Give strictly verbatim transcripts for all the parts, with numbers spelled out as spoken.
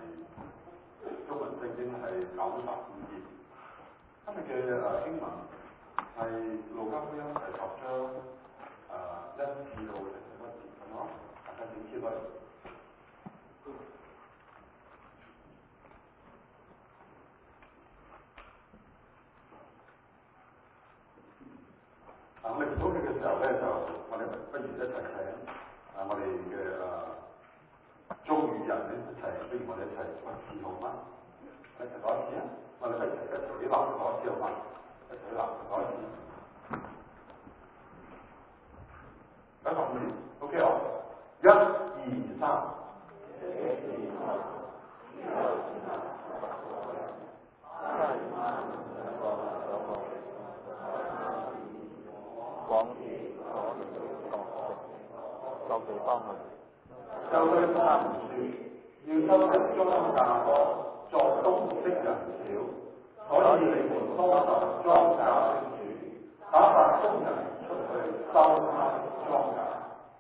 中文聖經係九十五頁。今日嘅誒經文係路加福音第十章誒、呃、一至到第十一節咁咯，大家請揭開。啊，我哋讀佢嘅時候咧，就我哋不如一齊請啊，我哋嘅誒中語人咧一齊，不如我哋一齊讀一次好嗎？一齊講一次啊！我哋一齊一齊起立講一次好嗎？一齊起立講一次。九十五年 ，OK 哦。一、二、三。 往前所領的國城，各地方去， 就對他們說：要修直莊稼多，作工的人少，所以你們多求莊稼的主，打發工人出去收他的莊稼。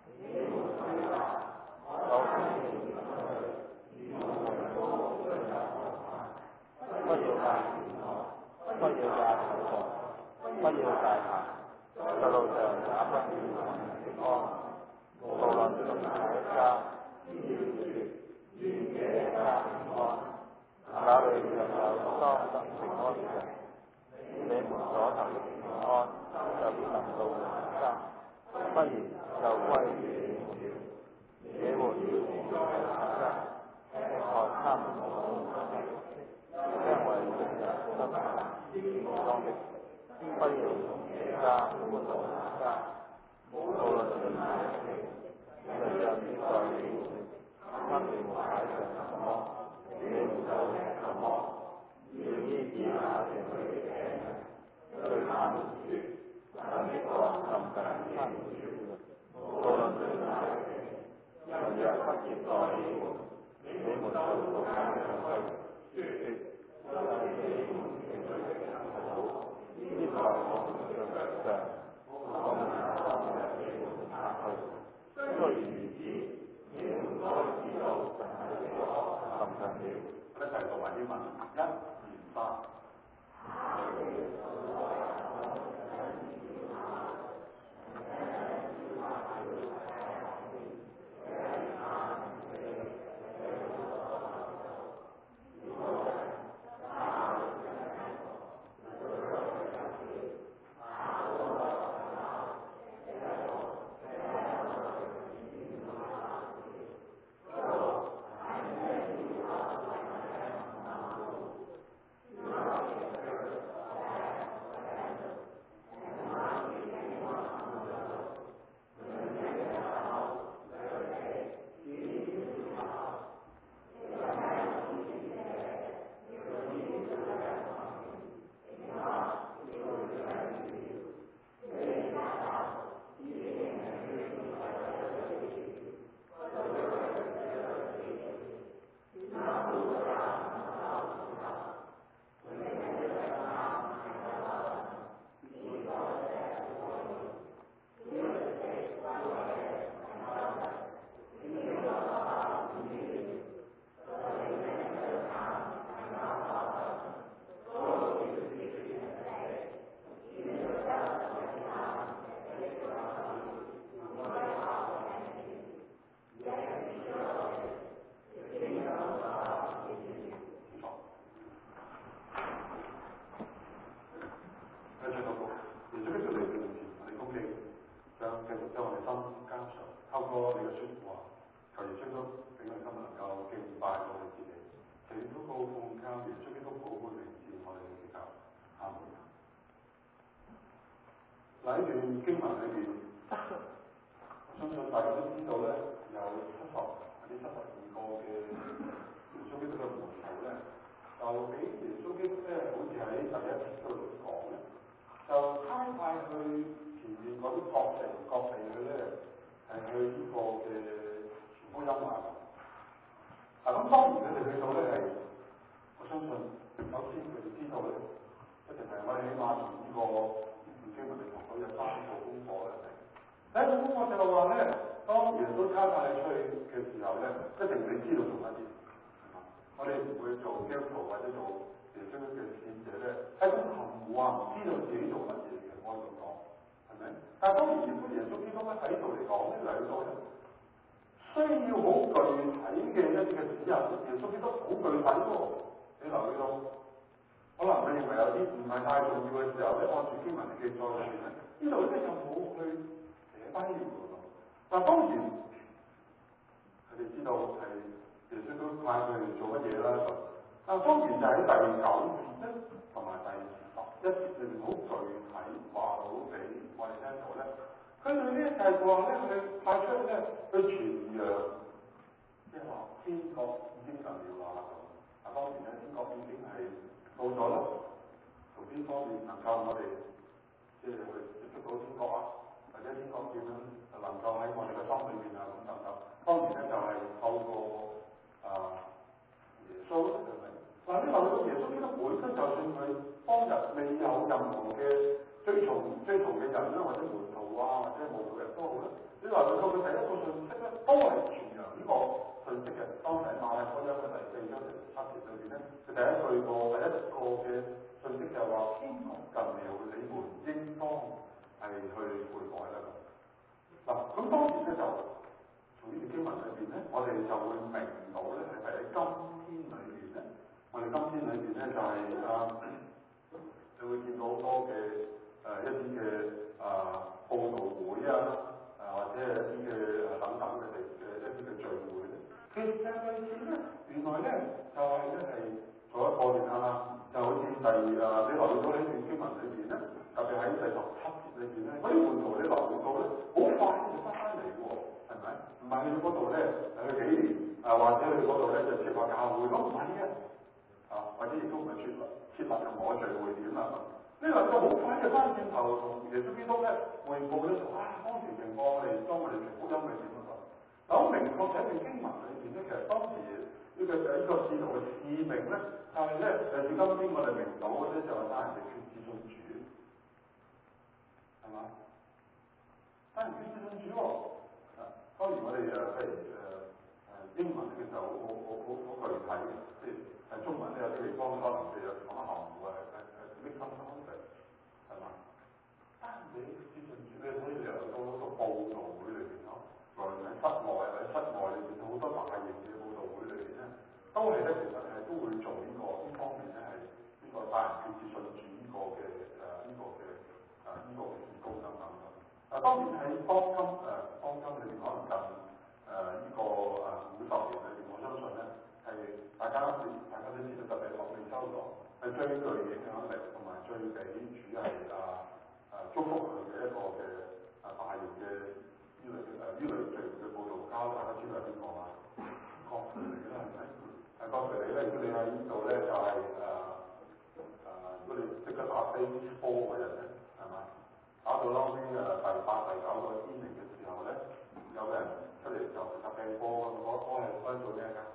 不要帶錢財，不要帶口財，不要帶鞋。在路上也不要平安，無論進哪一家，只要說願這一家平安。那裏若有當得平安的人，你們所求的平安就必臨到你們家，不然就歸於你們了。你們要自由行家，吃喝他們所得的，因為人人得是健康的。不要從這家搬到那家，無論進哪一城，人人接待你們，給你們擺上什麼，你們就吃什麼。要醫治那城裏的病人，對他們說：神的國臨近他們了。無論進哪一城，人若不接待你們，你們就到街上去，說：這是你們城裏的人好。呢個係我們嘅腳上，我們當日你們下去。雖然如此，你們該知道神的國臨近了。 一齊讀埋英文，一、二、三。喺呢段經文裏邊，我相信大家都知道咧，有七十或者七十二個嘅耶穌基督嘅門徒咧，就俾耶穌基督咧，好似喺第一節嗰度講咧，就差派去前面嗰啲各城各地去咧，係去呢個嘅傳福音啊。嗱，咁當然佢哋去到咧係，我相信首先佢哋知道咧，一定係我哋起碼從呢個經文嚟講，佢有三個功課咧。第一個功課就係話咧，當耶穌差派你出去嘅時候咧，一定你知道做乜嘢。我哋係咁含糊啊，唔知道自己做乜嘢嘅，我咁講，係咪？但係當然亦都耶穌基督咧喺度嚟講呢兩度咧，需要好具體嘅一啲嘅指引，耶穌基督好具體喎，你留意到，可能你認為有啲唔係太重要嘅時候咧，按住經文嘅記載裏邊咧，呢度咧就冇去寫低嘅喎。但當然佢哋知道係耶穌都派佢哋做乜嘢啦。但當然就喺第九節咧，同埋第十一節裏面好具體話到俾我哋聽到咧，佢哋呢就係話咧，佢派出咧去傳揚，即係話天國已經近了啦咁。啊，當然咧，天國已經係到咗啦，從邊方面能夠我哋即係去接觸到天國啊，或者天國點樣能夠喺我哋嘅心裏面啊咁等等。當然咧就係、是、透過啊耶穌咧，係咪？嗱，你留意到耶穌基督本身，就算佢當日未有任何嘅追從追從嘅人啦，或者門徒啊，或者係無道人都好啦，你留意到佢第一個信息咧，都係傳揚呢個信息嘅。當時喺馬太福音嘅第四章第十七節裏邊咧，佢第一句個第一個嘅信息就係話：天國近了，你們應當係去悔改啦。嗱，咁當然咧就從呢段經文裏邊咧，我哋就會明到咧係喺今天裏邊咧。我哋今天裏邊咧就係、是、啊，你會見到好多嘅誒、呃、一啲嘅啊佈道會啊，啊或者係一啲嘅誒等等嘅地嘅一啲嘅聚會咧。其實類似咧，原來咧就係咧係做一個嘅啦，就好似第啊你留意到呢段經文裏邊咧，特別喺第十七節裏邊咧，嗰啲門徒你留意到咧，好快就翻返嚟喎，係咪？唔係去到嗰度咧去幾年啊，或者去嗰度咧就設立教會，咁唔係嘅。啊，或者亦都唔係設立設立任何聚會點啦。呢兩個好快就翻轉頭同耶穌基督咧匯報咧，啊當時情況我哋當我哋傳福音係點樣？嗱，好明確喺段經文裏邊咧，其實當時呢、這個呢、這個使徒嘅使命咧，就係咧就係今天我哋明到嘅咧，就係帶人哋決志信主，係嘛？帶人決志信主喎。啊，當然我哋誒譬如誒誒英文其實好好好好好具體嘅，即係。係中文咧有啲地方可能譬如講含糊啊，誒誒 make some concept 係嘛？單你資訊主咧，所以你嚟到嗰個報道會裏邊咯，無論喺室內或者室外裏邊好多大型嘅報道會裏邊咧，都係咧其實係都會做呢、這個呢方面咧係呢個帶人決志信主呢個嘅誒呢個嘅誒呢個嘅事工等等嘅。啊當然喺當今誒、呃、當今裏邊可能近誒呢個誒五十年裏邊，我相信咧。係大家都大家都知道，特別落美洲咗，係最具影響力同埋最俾主係啊啊祝福佢嘅一個嘅啊大型嘅呢類嘅誒呢類罪嘅報導家，大家知道係邊個啊？郭培理啦，係咪？係郭培理咧，如果你喺呢度咧，就係誒誒，如果你識得打飛波嘅人咧，係嘛？打到撈尾誒第八、第九個天靈嘅時候咧，有個人出嚟就打飛波咁，嗰嗰係嗰做咩㗎？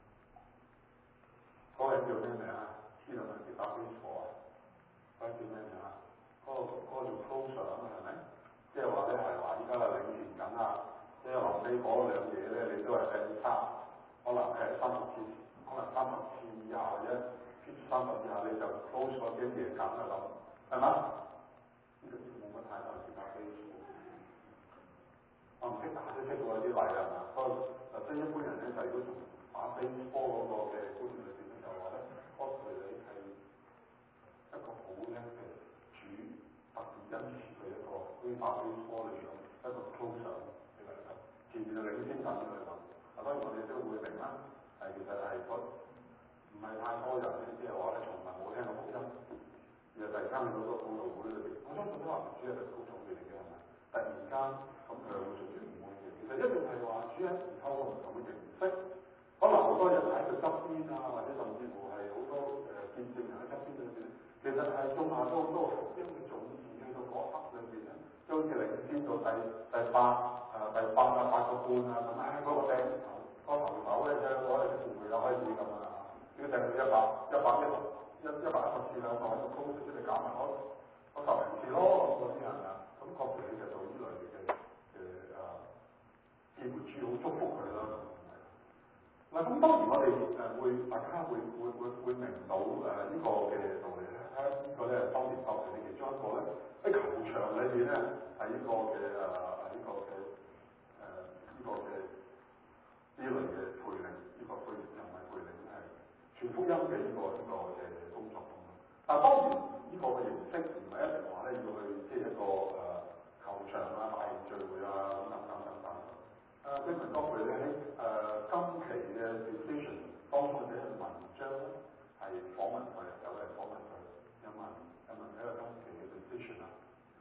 嗰個叫咩名啊？知道咪叫打邊火啊？嗰個叫咩名啊？嗰、那個嗰、那個叫 closer 啊嘛，係咪？即係話咧係話依家係領前緊啊！即係臨尾嗰兩嘢咧，你都係掟差，可能係三十次，可能三十次以下或者三十以下你就 close 嗰啲嘢緊啊咁，係嘛？呢個冇乜太大時間飛火。我唔識打都識過啲例係嘛？不過誒，即係一般人咧就如果從打飛波嗰個嘅觀念裏邊咧，就話咧，我佢哋係一個好叻嘅主，特別因此佢一個好似打飛波嚟咁，一個 closer 嚟嘅，前面就領先緊佢咁。啊，當然我哋都會明啦，係其實係嗰唔係太多人咧，即係話咧從來冇聽過福音，而係突然間去到個佈道會裏邊，我相信都話唔知係咪高種嘅嚟嘅係咪？突然間咁佢會出現唔會嘅，其實一定係話主喺唔透過唔同嘅形式。可能好多人喺佢側邊啊，或者甚至乎係好多誒、呃、見證人喺側邊裏邊，其實係種下咗好多福音嘅種子，去到嗰刻裏邊咧，都好似領先到第第八誒、呃、第八啊八個半啊咁啊，嗰、那個頂頭嗰頭頭咧就攞嚟會會有開始咁啊，要掟到一百一百一十一一百一十次兩個喺個高出嚟減埋嗰嗰十零次咯，嗰啲人啊，咁確實你就做呢類嘅嘅誒，基本主好祝福佢啦。嗱，咁當然我哋誒會，大家會會會會明到誒呢、呃這個嘅道理咧。喺呢個一個咧喺球場裏邊咧係呢個嘅誒係呢個嘅誒呢個嘅呢類嘅培靈，呢、這個培又唔係培靈係傳福音嘅呢、這個呢、這個嘅工作咁樣。但係當然呢個嘅形式唔係一定話咧要去即係一個誒、呃、球場啊、大型聚會啊咁等等等等。誒居民當佢咧喺誒今期嘅 decision 當中嘅文章咧係訪問佢，有人訪問佢，有問有問喺個今期嘅 decision 啊，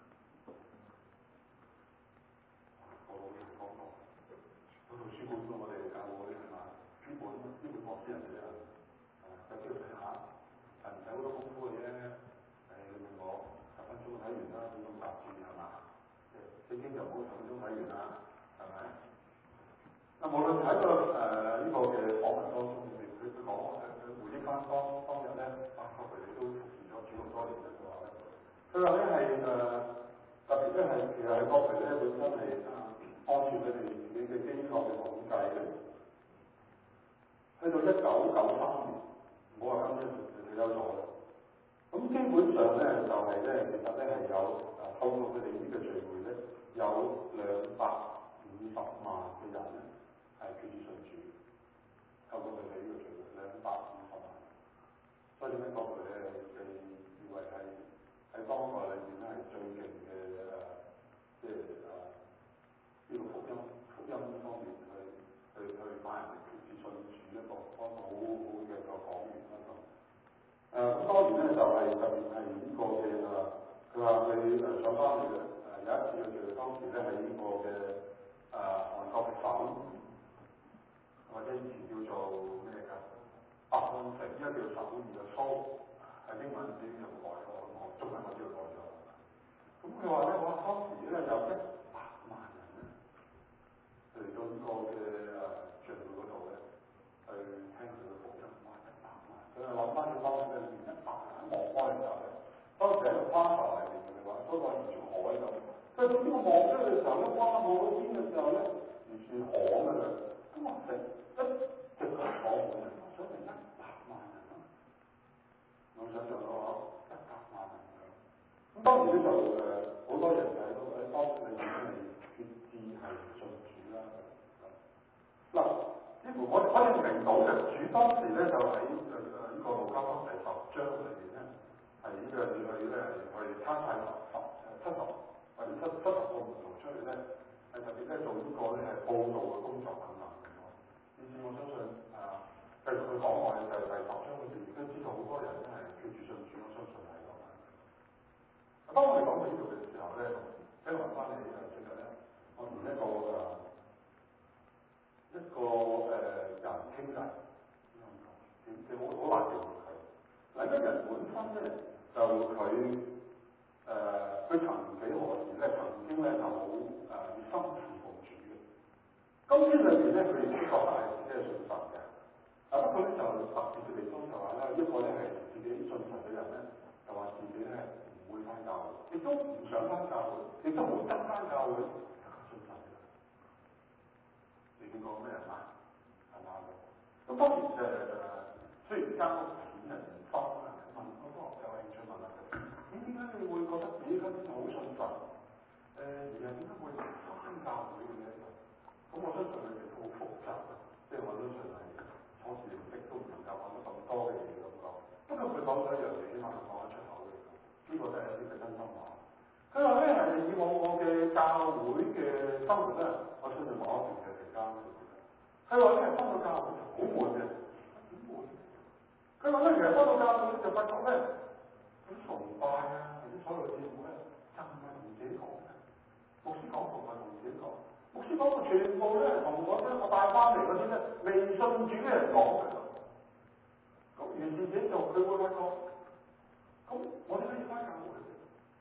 個老人講過，嗰圖書館我哋教過啲係嘛？呢本呢本我私人嘅啫，誒有機會睇下，係唔使好多功夫嘅啫。誒你問我十分鐘睇完啦，呢本雜誌係嘛？誒聖經就唔好十分鐘睇完啦，係咪？嗱，無論喺個誒呢個嘅訪問當中，佢佢佢講誒佢回憶翻當當日咧，啊佢哋都服侍咗主好多年嘅佢話咧，佢話咧係誒特別咧係其實係國培咧本身係啊按照佢哋自己嘅機構嘅統計咧，去到一九九三年，唔好話今年佢退休咗啦，咁基本上咧就係咧其實咧係有誒透過佢哋呢個聚會咧有兩百五十萬嘅人咧。係決志信主，透過佢哋呢個聚會兩百五十萬，所以點解講佢咧？被譽為係喺當代裏邊咧係最勁嘅誒，即係誒呢個福音福音方面去去去帶人哋決志信主一個方好好嘅一個講員啦咁。誒咁當然咧就係、是、特別係呢個嘅誒，佢話佢誒上翻嚟嘅誒有一次嘅聚會，當時咧喺呢個嘅誒韓國嘅省。或者以前叫做咩㗎？北漢城，依家叫首爾嘅蘇，係英文字又改咗，我中文我知道改咗。咁佢話咧，我當時咧有一百萬人咧嚟到呢個嘅誒聚會嗰度咧，去聽佢嘅福音，哇！一百萬，佢係諗翻起當時嘅年一百人喺望開嘅時候咧，當時喺個花頭嚟嘅嘅話，嗰個完全海咁。佢點知我望出去嘅時候咧，哇！望到邊嘅時候咧，完全海㗎啦。咁我成一直喺坐滿人，我想成一百萬人咯，我想象到嗬，一百萬人㗎。咁當然咧就誒好多人就喺度喺當時裏面係決志係信主啦。嗱，似乎我我哋明到嘅主當時咧就喺誒誒呢個路加福音第十章裏邊咧係呢個你去咧係去差派十十誒七十或者七七十個門徒出去咧係特別咧做呢個咧係佈道嘅工作等等。以至我相信啊，繼續去講落去就係第十章裏邊亦都知道好多人真係決志信主，我相信係咁。當我哋講到呢度嘅時候咧，聽落翻嚟誒，其實咧，我同一個誒、啊、一個誒、呃、人傾偈，點點好好難形容佢。嗱，一個人本身咧就佢誒佢曾幾何時咧曾經咧就好誒熱心侍奉主嘅。今天裏邊咧，佢亦都覺得係自己係信神嘅。啊，不過咧就特別嘅地方就話咧，一個咧係自己信神嘅人咧，就話自己咧唔會翻教會，亦都唔想翻教會，亦都好憎翻教會，信神嘅。你見過咩人啊？係嘛？咁當然誒誒，雖然間屋錢人唔多啊，問好多有興趣問下佢，點點解你會覺得自己今天好信神？誒、呃，而係點解會翻教會嘅咧？咁我相信佢哋都好複雜嘅，即係我相信係初時認識都唔能夠講得咁多嘅嘢咁講。不過佢講咗一樣嘢，起碼佢講得出口嘅，呢、這個都係呢個真心話。佢話咧係以往我嘅教會嘅生活咧，我相信某一段嘅期間，佢話咧返到教會就好悶嘅，點悶？佢話咧其實返到教會就發覺咧，啲崇拜啊，或者所有節目咧，就唔係同自己講嘅，牧師講同埋同自己講。牧師講嘅全部咧係同我將我帶翻嚟嗰啲咧未信主嘅人講嘅，咁於是者就佢會發覺，咁我哋可以翻教會嘅，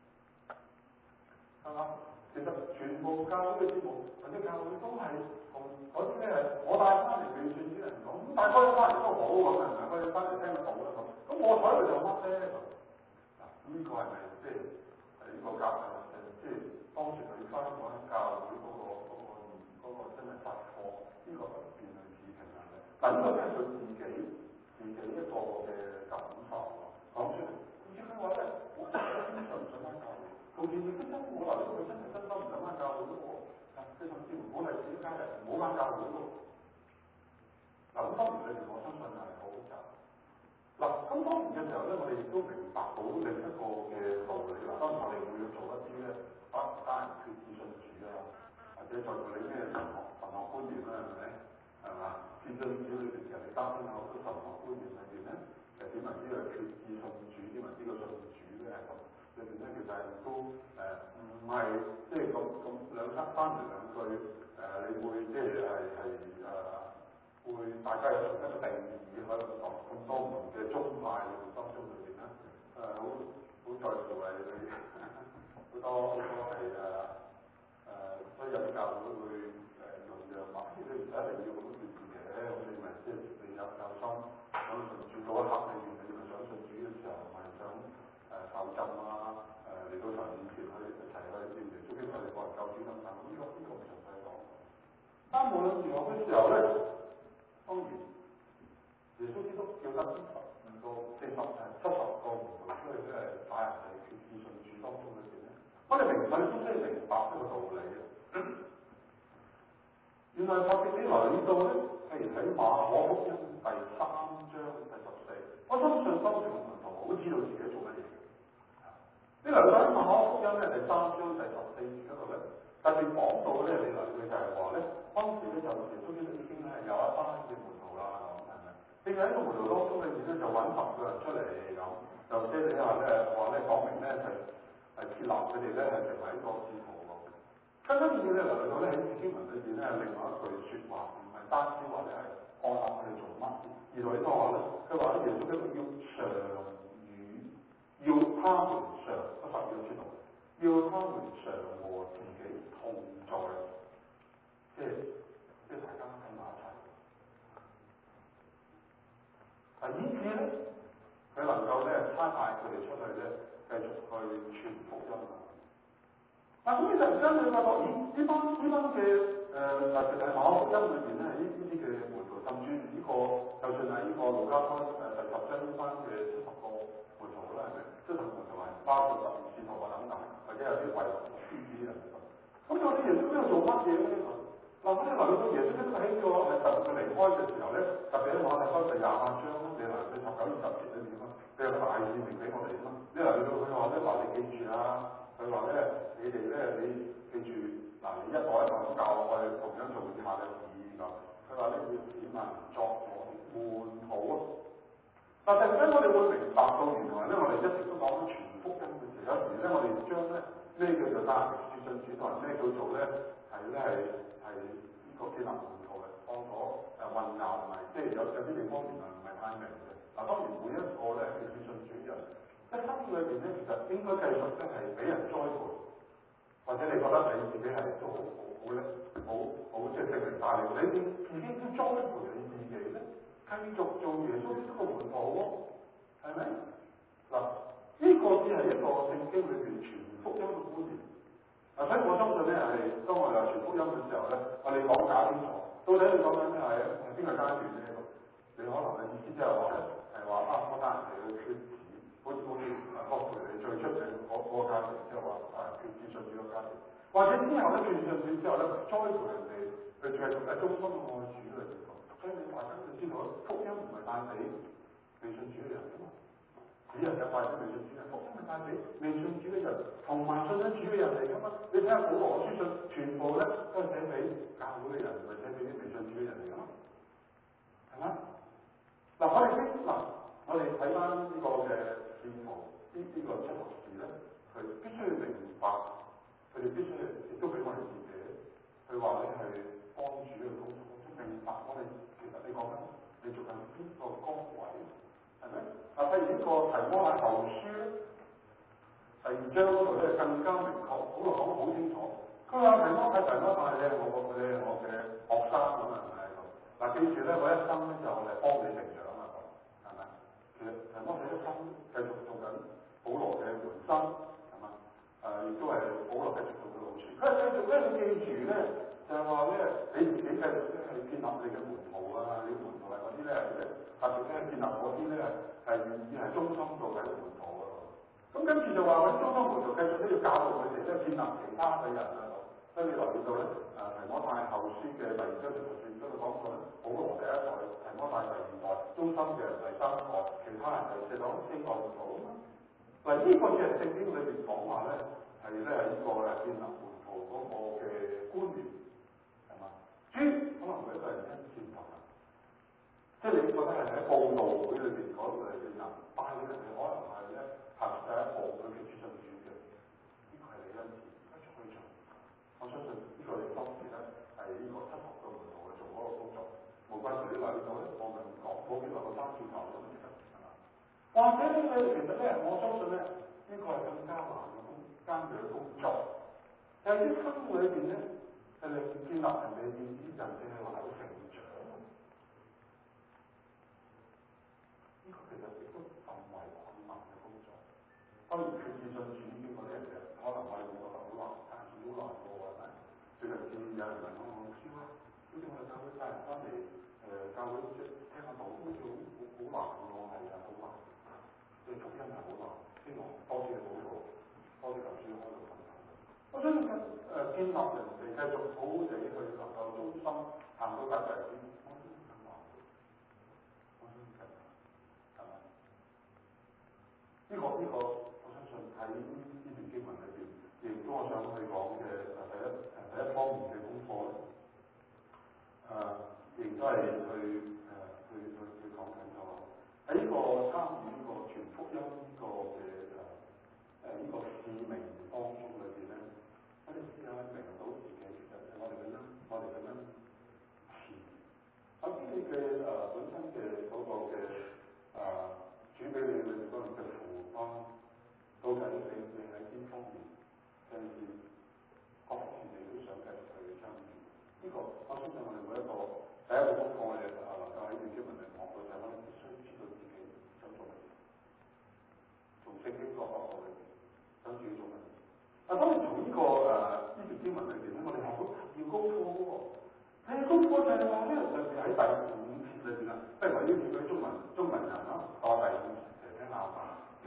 係嘛？其實全部教會嘅節目或者教會都係同嗰啲咧係我帶翻嚟未信主嘅人講，咁帶翻翻嚟都好咁係咪？佢哋翻嚟聽得到啦咁，咁我喺度就乜咧咁？嗱，呢個係咪即係係呢個教誒即係當時佢翻講教會嗰個？嗰個真係發貨，呢、這個不斷去自評人嘅。嗱，呢個真係佢自己自己一個嘅感受講出嚟。而且佢話咧，我真係信唔信翻教嘅，唔好間教會喎。嗱，咁當然裏邊我相信係好複雜。嗱，咁當然嘅時候咧，我哋亦都明白到另一個嘅道理啦。當然我哋會要做一啲咧，把家人決志信主啊，或者在乎你咩神學神學觀念啦，係咪？係嘛？決志信主裏邊其實你擔心有好多神學觀念裏邊咧，其實點為之係決志信主，點為之個信主咧係咁。裏邊咧其實係都誒唔係即係咁咁兩刻翻嚟兩句誒、呃，你會即係係係誒會大家有同一個定義喺度講咁多唔同嘅宗派當中裏邊咧誒好好在乎係你好多好多係誒誒，所以有啲教會會誒用樣話，你唔使一定要咁決志嘅，咁你咪即係你有有心想信主嗰一刻裏邊，你咪想信主嘅時候，咪想誒受浸啊。嚟到神面前去一齊去認耶穌基督係個人救主等等，呢、這個呢、這個唔詳細講。但無論如何嘅時候咧，當然耶穌基督叫得十二個、四十誒七十個門徒出去咧，帶人哋決志信主當中裏邊咧，我哋明我哋必須明白一個道理啊。原來特別啲嚟到咧，譬如喺馬可福音第三章第十四，我相信當時嘅門徒好知道自己做乜嘢。呢兩個喺馬可福音咧第三章第十四節嗰度咧，特別講到咧，你嚟佢就係話咧，當時咧就耶穌基督已經咧有一班嘅門徒啦，咁係咪？並且喺個門徒當中裏面咧就揾十個人出嚟咁，就即係你話咧話咧講明咧係係設立佢哋咧係成為一個使徒喎。更加重要咧嚟到咧喺經文裏邊咧另外一句説話，唔係單止話咧係按立佢哋做乜，而來呢個話咧，佢話咧耶穌基督要常要他們常，不十二個知道，要他們常和自己同在，即係即係大家喺埋一齊。啊，以至咧，佢能夠咧差派佢哋出去咧，繼續去傳福音啊！嗱，咁你突然間你發覺，咦？呢班呢班嘅誒，特別係馬可福音裏邊咧，呢呢啲嘅門徒，甚至呢、這個，就算係呢個路加福音誒第十章呢班嘅七十個門徒啦，係咪？即係門徒係包括十二使徒啊等等，或者有啲為先知人嚟講。咁我哋耶穌喺度做乜嘢咧？嗱，咁你嚟到耶穌喺呢個係特別佢離開嘅時候咧，特別喺馬太福音第廿八章啦，你嚟到十九二十節裏面啊嘛，你有個大使命俾我哋啊嘛。你嚟到佢話咧，嗱你記住啊，佢話咧，你哋咧你記住，嗱你一代一代咁教我去同樣做以下嘅事咁。佢話咧要點啊作我門徒啊。但係咧，我哋會明白到原來咧，我哋一直都講緊傳福音嘅時候，有時咧，我哋將咧咩叫做單人決志信主，同埋咩叫做咧係咧係係呢個建立門徒嘅，當咗誒混淆同埋，即係有有啲地方原來唔係太明嘅。嗱，當然每一個咧決志信主人，一生裏邊咧，其實應該繼續咧係俾人栽培，或者你覺得你自己係都好好好咧，好好即係聖靈帶領你，自己都栽培你自己咧。繼續做耶穌呢個門徒喎，係咪？嗱，呢、這個只係一個聖經裏邊傳福音嘅觀念。嗱，所以我相信咧係當我哋話傳福音嘅時候咧，我哋講解清楚，到底你講緊咩係係邊個階段咧？你可能嘅意思即係話咧係話啊，我帶人哋去決志，好似好似啊，當佢哋最出名嗰嗰個階段，即係話啊決志信主嘅階段，或者之後咧決志信主之後咧，栽培人哋去繼續喺忠心嘅愛主嘅地方。所以你大家就知道，福音唔係帶俾未信主嘅人噶嘛，只係有帶俾未信主嘅人，福音係帶俾未信主嘅人同埋信咗主嘅人嚟噶嘛。你睇下保羅嘅書信，全部咧都係寫俾教會嘅人，唔係寫俾啲未信主嘅人嚟噶嘛，係咪？嗱，我哋呢嗱，我哋睇翻呢個嘅使徒，呢呢個七學士咧，佢必須要明白，佢哋必須亦都俾我哋自己，佢話你係幫主嘅工作。明白我哋其實你講緊你做緊邊個崗位，係咪？嗱，譬如呢個提摩太後書第二章嗰度咧更加明確，保羅講得好清楚。佢話提摩太提摩太你係我個你係我嘅學生咁啊，係咪喺度？嗱，記住咧，我一生咧就係幫你成長啊，係咪？其實提摩太一生繼續做緊保羅嘅門生，係嘛？誒、呃，亦都係保羅繼續做嘅老師。佢繼續咧，你記住咧。就係話咧，你自己繼續咧係建立你嘅門徒啊！你門徒係嗰啲咧，特別咧建立嗰啲咧係願意係忠心做嘅門徒啊！咁跟住就話嗰啲忠心門徒繼續都要教導佢哋咧建立其他嘅人啊！嗱， 跟住留意到咧，誒提摩太後書嘅第二章十四章講到咧，保羅第一代，提摩太第二代，忠心嘅人第三代，其他人第四代，四代唔到啊嘛。嗱呢個嘅聖經裏邊講話咧，係咧係呢個誒建立門徒嗰個嘅觀念，係嘛？主可能每一個人咧唔同啊，即係你覺得係喺佈道會裏邊嗰類嘅人，帶領人哋可能係咧行第一步去接觸主嘅，呢個係你恩賜，繼續去做。我相信呢個你當時咧係呢個七學嘅門徒去做嗰個工作，無關佢啲嚟到咧，我咪唔講，冇幾耐個三字頭咁樣得，係嘛？或者呢個其實咧，我相信咧，呢、這個係更加難嘅工艱巨嘅工作，就係啲生活裏邊咧，係令建立人哋見啲人哋係話有成長，呢、這個其實亦都甚為困難嘅工作。當然決志信主經嗰啲人嘅，可能我哋會覺得好難，但係好難過係咪？最近見有人問我我牧師話，好似我哋教會帶人翻嚟誒教會即係聽下道，好似好好難喎，係啊，好難。即係福音係好難，希望多啲嘅禱告，多啲求主開路等等。我相信誒建立人哋繼續好好地去能夠忠心行到底為止，我相信更難。我相信更難，係咪？呢、這個呢、這個，我相信喺呢段經文裏邊，亦都我想去講嘅誒第一誒第一方面嘅功課咧，誒、呃、亦都係去誒、呃、去去去講緊咗喺呢個參與呢個傳福音呢個嘅誒誒呢個使命當中裏邊咧，我哋試下明到自己其實係我哋嘅恩，我哋嘅恩賜。首先你嘅誒本身嘅嗰個嘅誒主俾你裏面嗰個嘅負擔，到底你你喺邊方面嘅各方面你都想繼續去參與？呢、這個我相信我哋每一個第一個功課我哋誒能夠喺段經文嚟講到就係我哋必須知道自己想做乜嘢，從聖經個角度裏邊想自己做乜嘢。啊，當然從呢、這個誒呢段經文裏邊咧，我哋係好要功課嘅喎。係功課就係話咧，特別喺第五節裏邊啦，不如我邀請嗰啲中文中文人啦，到第五節嚟聽下啊。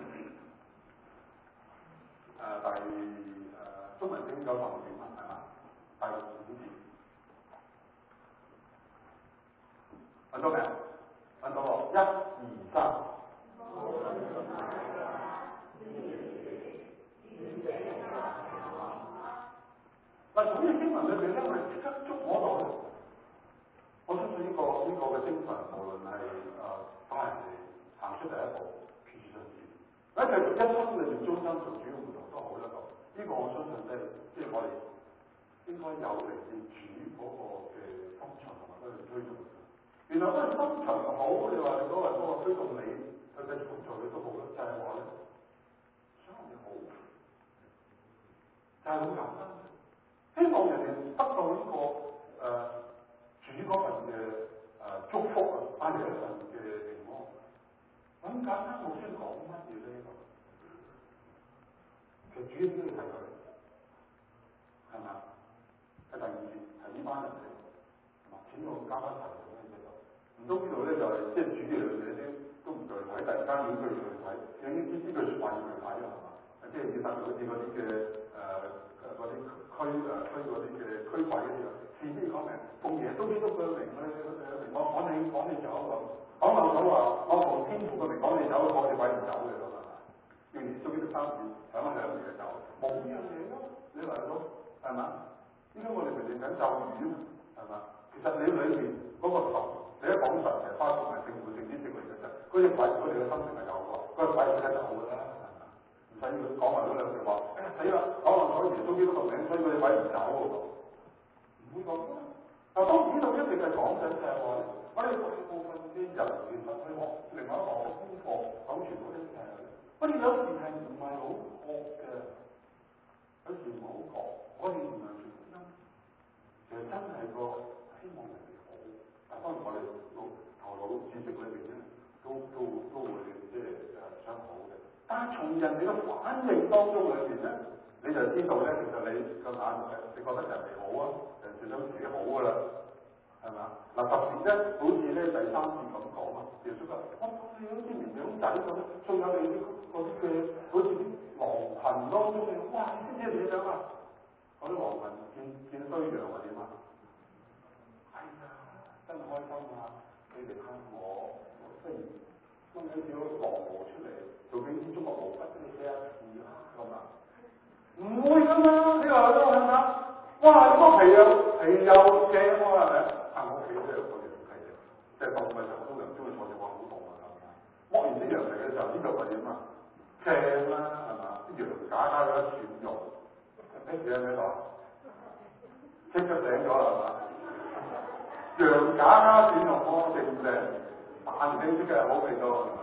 誒第誒中文經九十五點啊，係嘛？第五節。揾到未？揾到喎，一、二、三。嗱，從呢個經文裏邊咧，我哋即刻捉摸到咧。我相信呢、這個呢、這個嘅精神，無論係誒帶人哋行出第一步，決志信主，或者繼續一生裏邊終身做主要門徒都好一個。呢、這個我相信即係即係我哋應該有嚟自主嗰個嘅心腸同埋嗰個推動。原來嗰個心腸好，你話你嗰個嗰個推動你去繼續做嘅都好啦，就係話咧，想人哋好，就係好簡單。希望人哋得到呢、這個誒、呃、主嗰份嘅誒、呃、祝福啊，帶嚟一份嘅平安。咁簡單，牧師講乜嘢咧？其實主要都要提佢，係咪？喺第二節係呢班人嚟，係嘛？錢到加翻齊咁樣嘅就，唔通呢度咧就係即係主要嘅啲都唔具體，突然間要佢具體，已經呢呢句説話要具體啦，係嘛？即係要達到好似嗰啲嘅誒。嗰啲區誒區嗰啲嘅區位嗰啲啊，自己講明，奉耶穌基督嘅名去誒名，我趕你趕你走咁，講漏咗話，我奉天父嘅名趕你走，我哋鬼唔走嘅咁啊！要耶穌基督三字響一響嚟嘅走，冇呢樣嘢咯，你嚟到係嘛？依家我哋明明緊咒語係嘛？其實你裏面嗰個神，你一講神其實包括埋聖父聖子聖靈嘅啫，嗰隻鬼佢哋嘅生命係有喎，嗰隻鬼佢睇得好㗎啦。唔使要講埋嗰兩句話，哎呀死啦！講漏咗耶穌基督個名，所以佢哋鬼唔走喎，唔會講啦。嗱，當然呢度一定係講緊就係話，我哋大部分嘅人其實去學另外一個功課，講全部都係我哋有時係唔係好學嘅，有時唔好學，我哋唔係全福音，其實真係個希望人哋好。但當然我哋腦頭腦知識裏邊咧，都都都會即係誒想好嘅。但係從人哋嘅反應當中裏邊咧，你就知道咧，其實你個眼係你覺得人哋好啊，人哋想自己好噶啦，係嘛？嗱，特別咧，好似咧第三節咁講啊，耶穌話：我你好似綿羊仔咁，仲有你啲嗰啲嘅，好似啲狼群當中嘅，哇！你知唔知點樣啊？ 嗰啲黃文見見衰羊係點啊？哎呀，真開心啊！你嚟睇我，我雖然掹緊少少狼毛出嚟，做幾支中國毛筆俾你寫下字啦咁啊！唔會噶嘛，你話我係咪？哇！你個皮又皮又正喎，係咪？啊！我屋企都有個羊皮嘅，即係凍嘅時候，我都唔中意坐住話好凍啊，係咪？剝完啲羊皮嘅時候，呢度係點啊？正啦，係嘛？啲羊架加咗一串肉，跟住喺咩度？即刻醒咗啦，係嘛？羊架加串肉，我正唔正？彈性啲嘅好味道，係咪？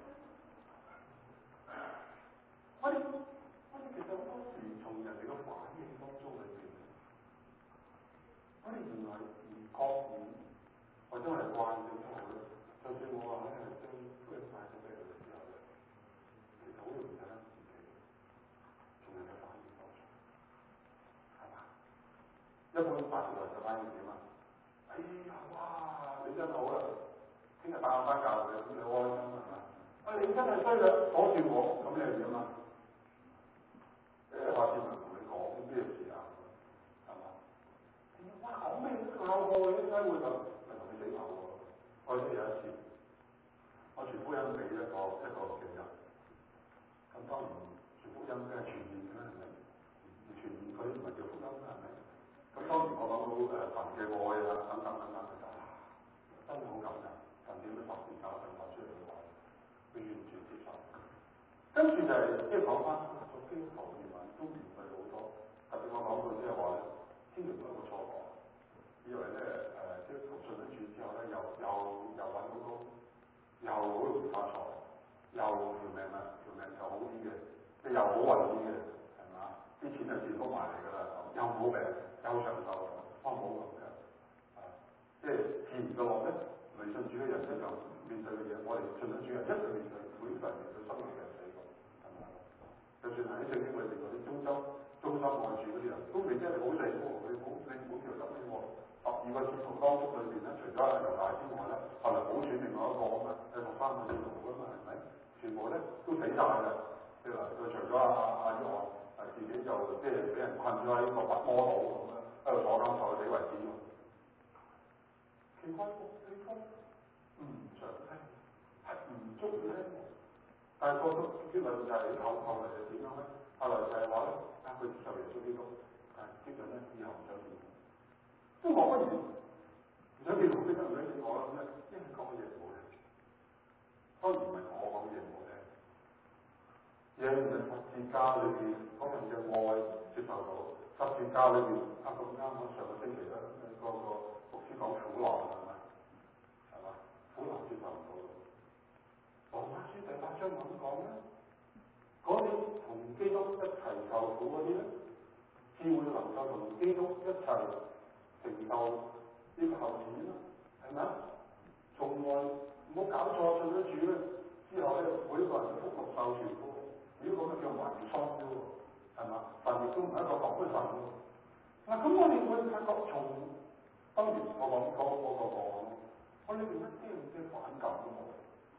我哋我哋其實好多時從人哋嘅反應當中裏邊，我哋原來唔覺意，或者我哋慣咗之後咧，就算我話咧將福音帶咗俾佢嘅時候咧，其實好容易睇翻自己從人嘅反應當中，係嘛？一般大部分嘅反應點啊？哎呀，哇！你真好啦，聽日帶我翻教會，咁你開心係嘛？啊，你真係衰啦，阻住我，咁你係點啊？誒，話事咪同你講咩事啊？係嘛？哇！講咩都拗我，你點解會咁？咪同你死拗喎！我記得有一次，我傳福音俾一個一個嘅人，咁當然傳福音梗係傳染㗎啦，係咪？唔傳染佢唔係叫福音啦，係咪？咁當然我講到誒神嘅愛啊，等等等等，就啊真係好感人，神點樣十字架上流出嚟嘅愛，佢完全接受。跟住就係即係講翻做基督徒原來都面對好多，特別我講到即係話咧，千祈唔好有個錯覺，以為咧誒基督徒信咗主之後咧，又又又揾到工，又好容易發財，又條命啊條命就好啲嘅，即係又好運啲嘅，係嘛？啲錢係自福埋嚟㗎啦，又冇病，又長壽，方冇咁嘅，啊，即係自然嘅樂咧，未信主嘅人一樣面對嘅嘢，我哋信咗主人一樣面對，每個人面對生命嘅死亡，係咪？就算係喺聖經裏邊嗰啲忠心忠心愛主嗰啲人，都未真係好死喎，佢好你好條心嘅喎。十二個使徒當中裏邊咧，除咗猶大之外咧，後來補選另外一個啊嘛，有十三個使徒啊嘛，係咪？全部咧都死晒㗎。即係話佢除咗阿阿阿約翰，啊自己就即係俾人困咗喺個拔摩島咁樣，喺度坐監坐到死為止喎。奇怪喎，對方唔想聽，係唔中意聽。但係個個結論就係後後嚟就點樣咧？後來就係話咧，啊佢接受耶穌基督，但係結論咧以後唔想見。都我不如唔想見同識得唔想見我啦咁咧，因為講嘅嘢唔好聽。當然唔係我講嘅嘢唔好聽，而係喺十字架裏邊嗰份嘅愛接受到。十字架裏邊啱咁啱我上個星期咧，個個牧師講苦難係咪？係嘛？苦難接受唔到。羅馬書第八章咁講咧，嗰啲同基督一齊受苦嗰啲咧，至會能夠同基督一齊承受呢個後子啦，係咪啊？從來唔好搞錯，信咗主咧之後咧，每一個人都福祿壽全喎。如果咁就叫遺孀啫喎，係嘛？神亦都唔係一個咁嘅神喎。嗱咁我哋會發覺從當然我講嗰嗰個個案，我裏邊一啲嘅反感都冇。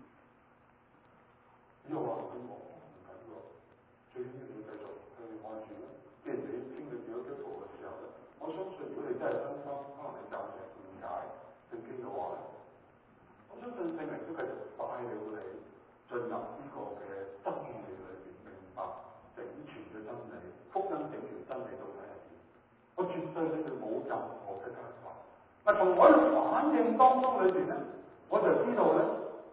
又話佢講唔緊要，最緊要你繼續去按住啦。既然你經歷咗基督嘅時候咧，我相信如果你真係真心，可能你暫時誤解聖經嘅話咧，我相信聖靈都繼續帶領你進入呢個嘅真理裏邊，明白整全嘅真理，福音整全真理到底係點。我絕對你哋冇任何嘅間法。嗱，從我嘅反應當中裏邊咧，我就知道咧。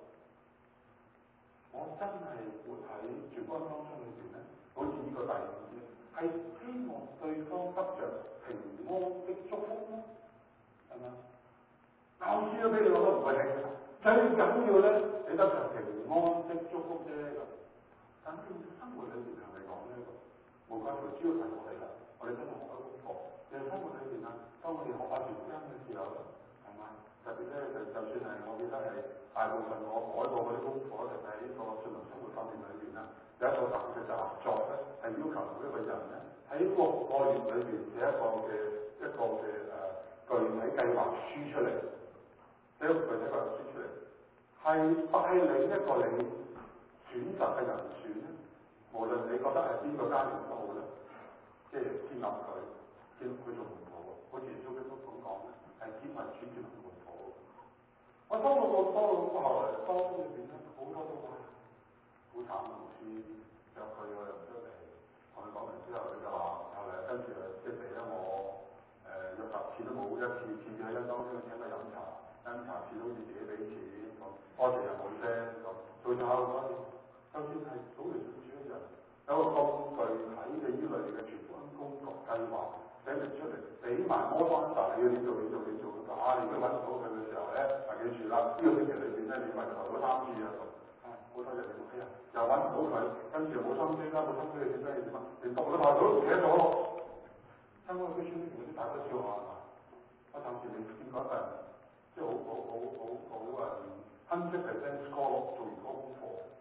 我真係活喺主觀當中裏邊咧，好似呢個第五節，係希望對方得着平安的祝福咯，係咪？教書都俾你我都唔會聽，最緊要咧，你得着平安的祝福啫咁。但係生活裏邊係咪講呢個？無關乎主要係我哋啦，我哋真係學咗功課。其實生活裏邊啊，當我哋學下傳福音嘅時候咧，係嘛？特別咧就就算係我記得係。大部分我改過嗰啲功課，就係喺呢個信徒生活方面裏邊啦，有一個特別嘅習作咧，係要求每一個人咧喺六個月裏邊寫一個嘅一個嘅誒具體計劃書出嚟，寫一個具體計劃書出嚟，係帶領一個你選擇嘅人選咧，無論你覺得係邊個家庭都好咧，即係建立佢， 見到佢做門徒喎，好似耶穌基督咁講咧，係見為主見為門徒。我收到個多咁，後來當裏邊咧好多都話好慘啊，牧師約佢我又唔出嚟，同佢講完之後佢就話後嚟跟住即係俾咗我誒約十次都冇一次次喺一當先請佢飲茶，飲茶次都好似自己俾錢咁，多謝又冇聲咁，到最後嗰陣，就算係早嚟早主嘅人，有個咁具體嘅依類嘅全軍工作計劃寫明出嚟，俾埋摩翻曬嘅呢度呢度呢度，啊你都揾唔到佢嘅時候咧，啊記住啦，呢、這個星期裏邊咧你咪投咗三次啊咁，啊好多謝你屋企人，又揾唔到佢，跟住又冇心機啦，冇心機你點解要點啊？連讀都讀到唔記得咗，香港嘅書嗰啲大家笑下係嘛？我暫時未見過一份即係好好好好好誒 hundred percent score 做完嗰功課，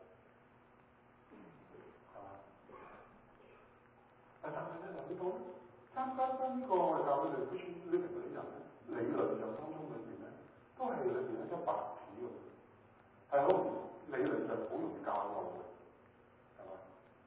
係嘛？但係咧留意到參加呢個我哋教會裏 Christian Living 嗰啲人咧，理論上當中裏邊咧，都係裏邊一張白紙喎，係好理論上好容易教到嘅，係嘛？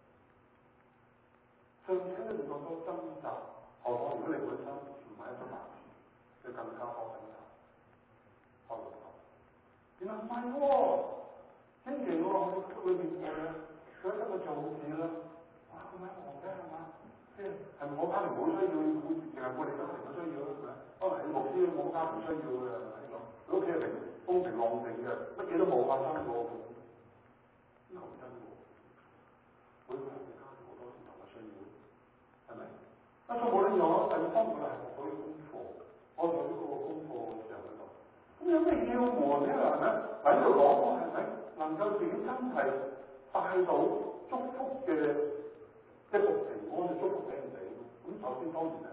尚且你哋咁多掙扎，何況如果你本身唔係一張白紙，你更加多掙扎，開唔到。原來唔係喎，星期我喺裏邊嘅，佢喺度做事啦，哇咁樣忙嘅係嘛？即係係咪我家庭冇需要，淨係我哋家庭嘅需要咧？係咪？可能你牧師冇家庭需要嘅係咪咁？佢屋企係平風平浪靜嘅，乜嘢都冇發生過嘅，呢個唔真喎。每個人嘅家庭好多唔同嘅需要，係咪？啊，所以無論如何，第二方面係學到啲功課，我做呢個功課嘅時候喺度，咁有咩竅門咧？係咪？喺度講係咪？能夠自己真係帶到祝福嘅一個平安嘅祝福俾人哋。咁首先當然咧，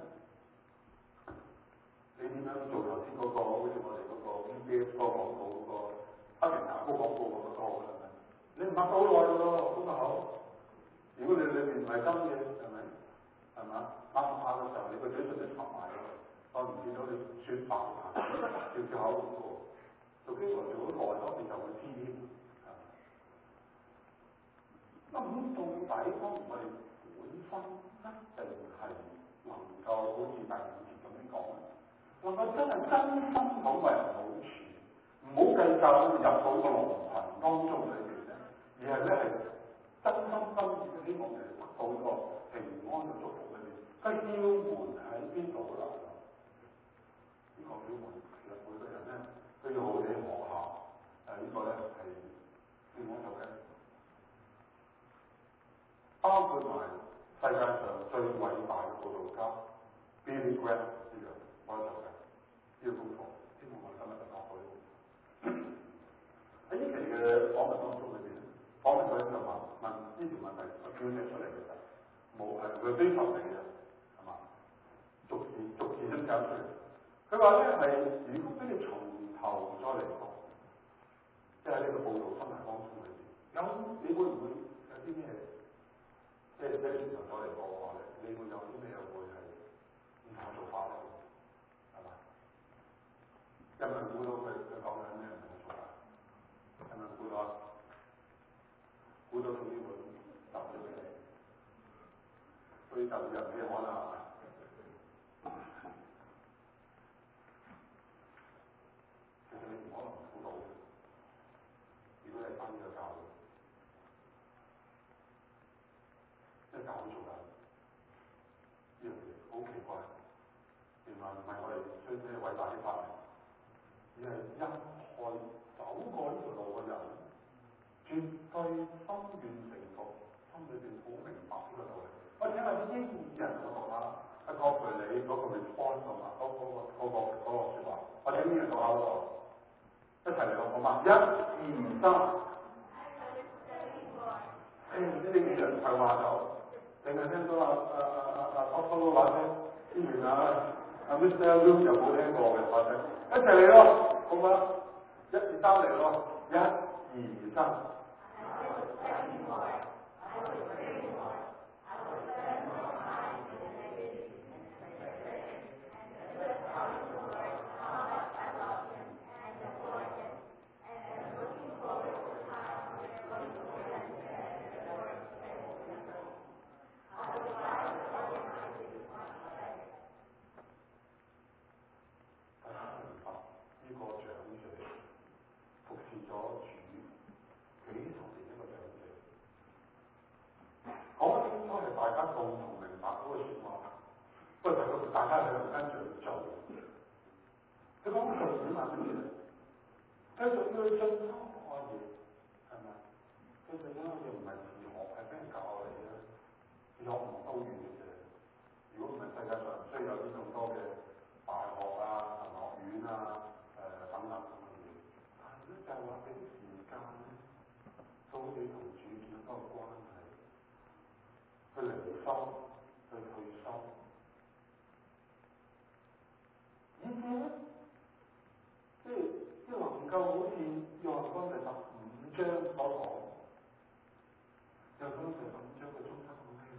你點樣做頭先嗰個，好似我哋嗰個 V B S 嗰個廣告嗰個黑人牙膏廣告咁嘅多嘅係咪？你唔抹到好耐嘅咯，咁啊好。如果你裏邊唔係真嘅，係咪？係嘛？抹唔下嘅時候，你個嘴唇就插埋咯。當然見到你雪白嘅牙，笑笑口咁喎。做經來做咗耐咗，你就會知添。咁到底當我哋本身一定係能夠好似第五節咁樣講，能夠真係真心咁為人好處，唔好計較入到個龍群當中裏邊咧，而係咧係真心真意嘅希望人得到個平安嘅祝福裏邊。個竅門喺邊度啦？呢、這個竅門其實每個人咧都要好好地學下。誒、這個、呢個咧係竅門就係。包括埋世界上最偉大嘅佈道家 Billy Graham 呢樣，我做嘅呢個功課，希望我哋今日就講到呢個。喺呢期嘅訪問當中裏邊，訪問嗰啲就問問呢條問題，我叫寫出嚟嘅就冇係佢非常嚟嘅，係嘛？逐字逐字咁講出嚟。佢話咧係如果俾你從頭再嚟講，即係呢個佈道生涯當中裏邊，有你會唔會有啲咩？即係即係從頭再嚟講嘅話咧，你會有啲咩會係唔同嘅做法咧？係嘛？有冇人估到佢佢講緊咩唔同嘅做法？有冇人估到啊？估到送呢本集咗俾你，所以就入俾我啦。其實你唔可能估到，如果係翻呢個教會。即係教會做緊呢樣嘢，好奇怪。原來唔係我哋最咩偉大的發明，而係任何走過呢條路嘅人，絕對心願成熟，心裏邊好明白呢個道理。我請下啲英語人我讀下，阿郭培你嗰個 response 同埋嗰嗰個嗰個嗰個説話，我請英人讀下嗰度，一齊嚟講好嗎？一、二、三。誒呢啲英人係話就。淨係聽到啊啊啊啊啊阿方老話聲，之前啊阿 Mister Luke 又冇聽過嘅話聲，一齊嚟咯，好嘛？一二三嚟咯，一二三。 大家去跟住做。佢講重點係乜嘢？繼續要去進修學嘢，係咪？佢進修嘢唔係自學，係俾人教嚟嘅。自學唔多遠嘅啫。如果唔係世界上唔需要有啲咁多嘅大學啊、神學院啊、誒、呃、等等咁嘅嘢。但係咧就係話俾啲時間咧，到你同主建嗰個關係，去離心，去退心。而且咧，即係即係能夠好似約翰福音第十五章所講，約翰福音第十五章嘅中心講咩㗎？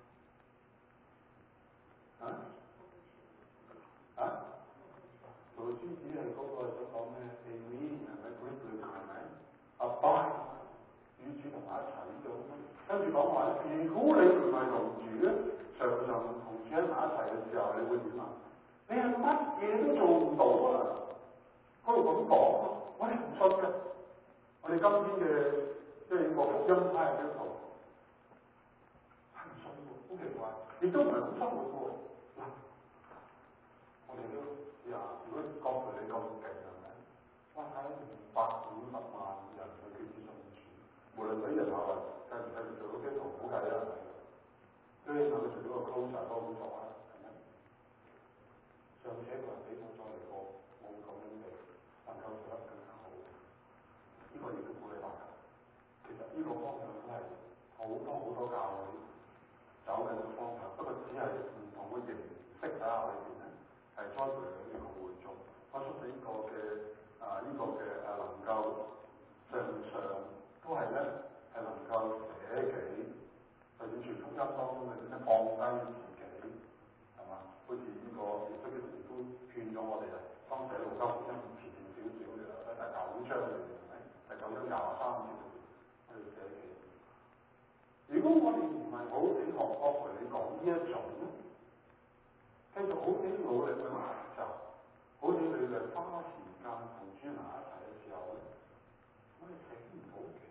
啊？啊？做獅子係嗰個所講咩 ？Amen 係咪 ？Great 係咪 ？Abide 與主同埋一齊呢種，跟住講話咧，如果你唔係同主咧，常常同主喺埋一齊嘅時候，你會點啊？你係乜嘢都做唔到啊！嗰度咁講，我哋唔信嘅。我哋今天嘅即係個福音派嘅基督徒係唔信喎，好奇怪，亦都唔係咁生活喎。嗱，我哋都呀，如果覺得你咁勁係咪？哇！睇五百五十萬人去決志信主，無論喺人下運繼唔繼續做到基督徒，好計啦，係咪？最起碼佢做到個 closer 嗰個工作啦，係咪？尚且佢係比我再嚟過冇咁樣嘅能夠做得更加好，呢、這個亦都鼓勵大家。其實呢個方向都係好多好多教會走緊嘅方向，不過只係唔同嘅形式底下裏邊咧，係栽培緊呢個會眾。我祝你呢個嘅啊呢、這個嘅誒能夠常常都係咧係能夠捨己，就算傳福音當中嘅點樣放低自己，係嘛？好似呢個耶穌基督都勸咗我哋啊，當寫路加福音前前少少嘅啦，第九章裏邊係咪？第九章廿三節裏邊，我哋寫起。如果我哋唔係好似學學佢你講呢一種咧，繼續好啲努力去學習，好似你哋花時間同主埋一齊嘅時候咧，我哋醒唔到幾。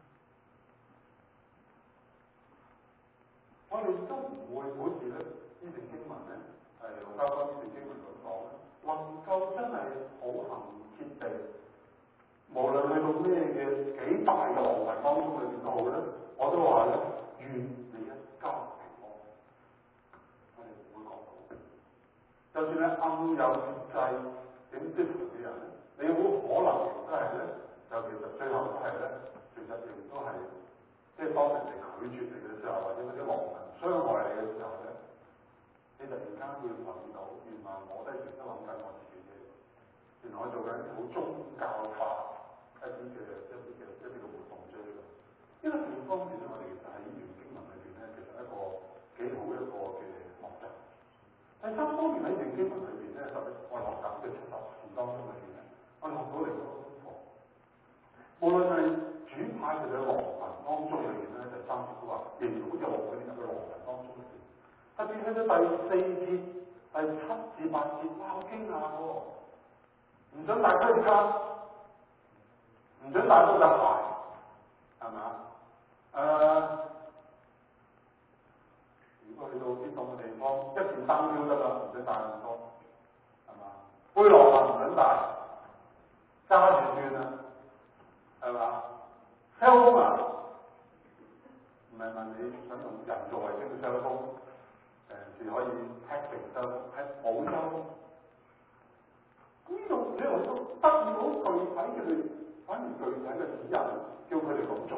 我哋都唔會好似咧呢段經文咧，係路加福音呢段經文咁講咧，能夠真係好行貼地，無論去到咩嘅幾大嘅浪費當中裏邊都好咧，我都話咧，願你一家平安。我哋唔會講到，就算咧暗有節制點積極嘅人咧，你好可能都係咧，就其實最後都係咧，其實亦都係。即係當人哋拒絕你嘅時候，或者嗰啲狼人傷害你嘅時候咧，你突然間會諗到，原來我都係成日諗緊我自己嘅，原來我做緊一啲好宗教化一啲嘅一啲嘅一啲嘅活動啫。呢個呢個地方面咧，我哋其實喺呢段經文裏邊咧，其實一個幾好一個嘅學習。第三方面喺段經文裏邊咧，特別我哋學習嘅七十事當中裏邊咧，我哋學到嚟嗰個功課，無論係主派佢哋嘅狼群當中裏邊咧，第三節都話，仍然好似落嗰啲入去狼群當中裏邊。特別去到第四節、第七至八節，哇！好驚訝喎！唔准帶盔甲，唔准帶高踭鞋，係咪啊？誒、呃，如果去到啲咁嘅地方，一件衫都得啦，唔准帶咁多，係嘛？背囊啊唔准帶，揸住算啦，係嘛？cell phone啊，唔係問你想用人造衛星嘅 cell phone，誒是可以 hacking cell phone，係冇 cell phone。咁呢度你嚟到得意好具體嘅，反而具體嘅指引，叫佢哋咁做。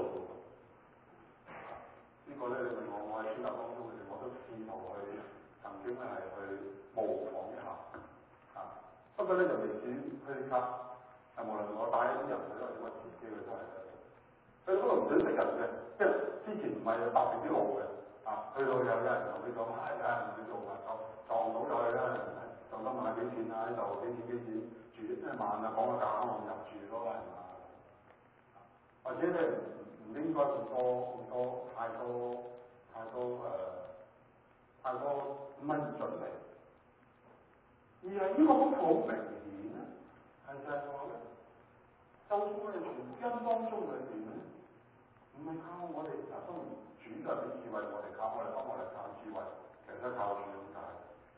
呢、這個咧，你問我，我喺書立當中，我都試圖去曾經咧係去模仿一下。啊，不過咧就未至於去卡，係無論我帶一啲人去，或者我自己去都係。佢嗰度唔准食人嘅，即係之前唔係搭定啲路嘅，啊，去到有有人同你講，唉、哎，有人同你做啊，撞到就去啦，就得問下幾錢啊？呢度幾錢幾錢住？即係慢啊，講個價我入住咯，係嘛？或者咧唔應該咁多咁多太多太多誒、呃、太多唔係唔準備，而係呢個功課好明顯咧，係就係話咧，就算我哋從福音當中裏邊咧。唔係靠我哋，嗱當然主就係俾智慧我哋，靠我哋幫我哋靠智慧，其實都靠主咁解。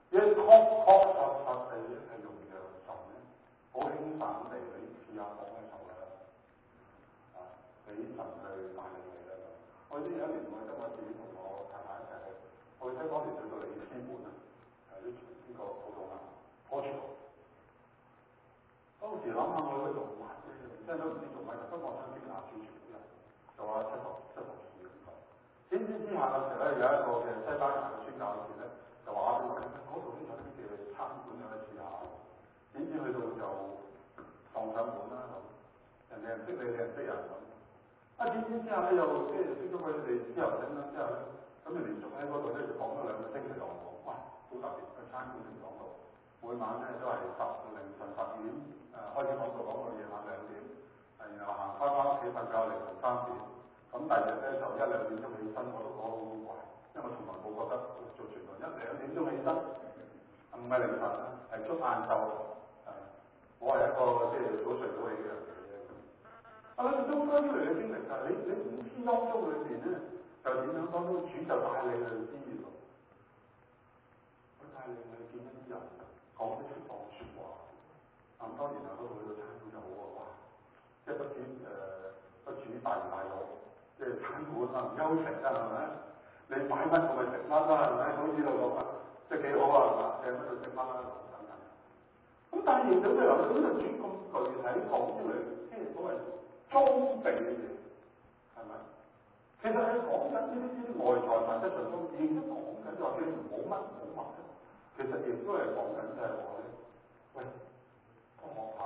一確確實實地係用藥神咧，好輕省地你試下講嘅時候咧，啊，俾神去帶領你啦。我知有一年我跟我自己同我太太一齊去，我記得當年去到里斯本啊，係呢呢個葡萄牙 Portugal。當時諗下我去做乜嘢，真係都唔知做乜嘅，不過我想見下主傳人，做下七十七十次咁講。點知之下嘅時候咧，有一個嘅西班牙嘅宣教士咧，就話俾我聽，嗰度咧有啲嘅餐館有得試下。點知去到就撞上門啦咁，人哋唔識你，你唔識人咁。啊點知之下咧又即係識咗佢哋之後整啦之後咧，咁就連續喺嗰度咧就講咗兩個星期同我講，哇好特別嘅餐館嚟講到，每晚咧都係十凌晨十點誒開始講到講到夜晚兩點，然後行翻翻屋企瞓覺凌晨三點。咁第二日咧就一兩點鐘起身，我都覺得好好怪，因為我從來冇覺得做傳道一兩點鐘起身，唔係凌晨啦，係足晏晝。誒，我係一個即係早睡早起嘅人嚟嘅。啊，你中間呢類嘅經歷㗎，你你唔知當中裏邊咧，就點樣當中主就帶你去知喎，佢帶你去見一啲人，講啲適當説話。咁當然啊，嗰度去到餐館就好喎，哇！即係不止誒不止大魚大肉。即係餐館啊，唔休息啊，係咪？你擺乜我咪食乜啦，係咪？好似度講啊，即係幾好啊，係嘛？請乜就食乜啦，等等。咁但係到最後，到呢個主咁具體講出嚟，即係所謂裝備嘅嘢，係咪？其實係講緊呢啲呢啲外在物質上都已經講緊，就話叫你唔好乜唔好乜啫。其實亦都係講緊就係話咧，喂，多學下，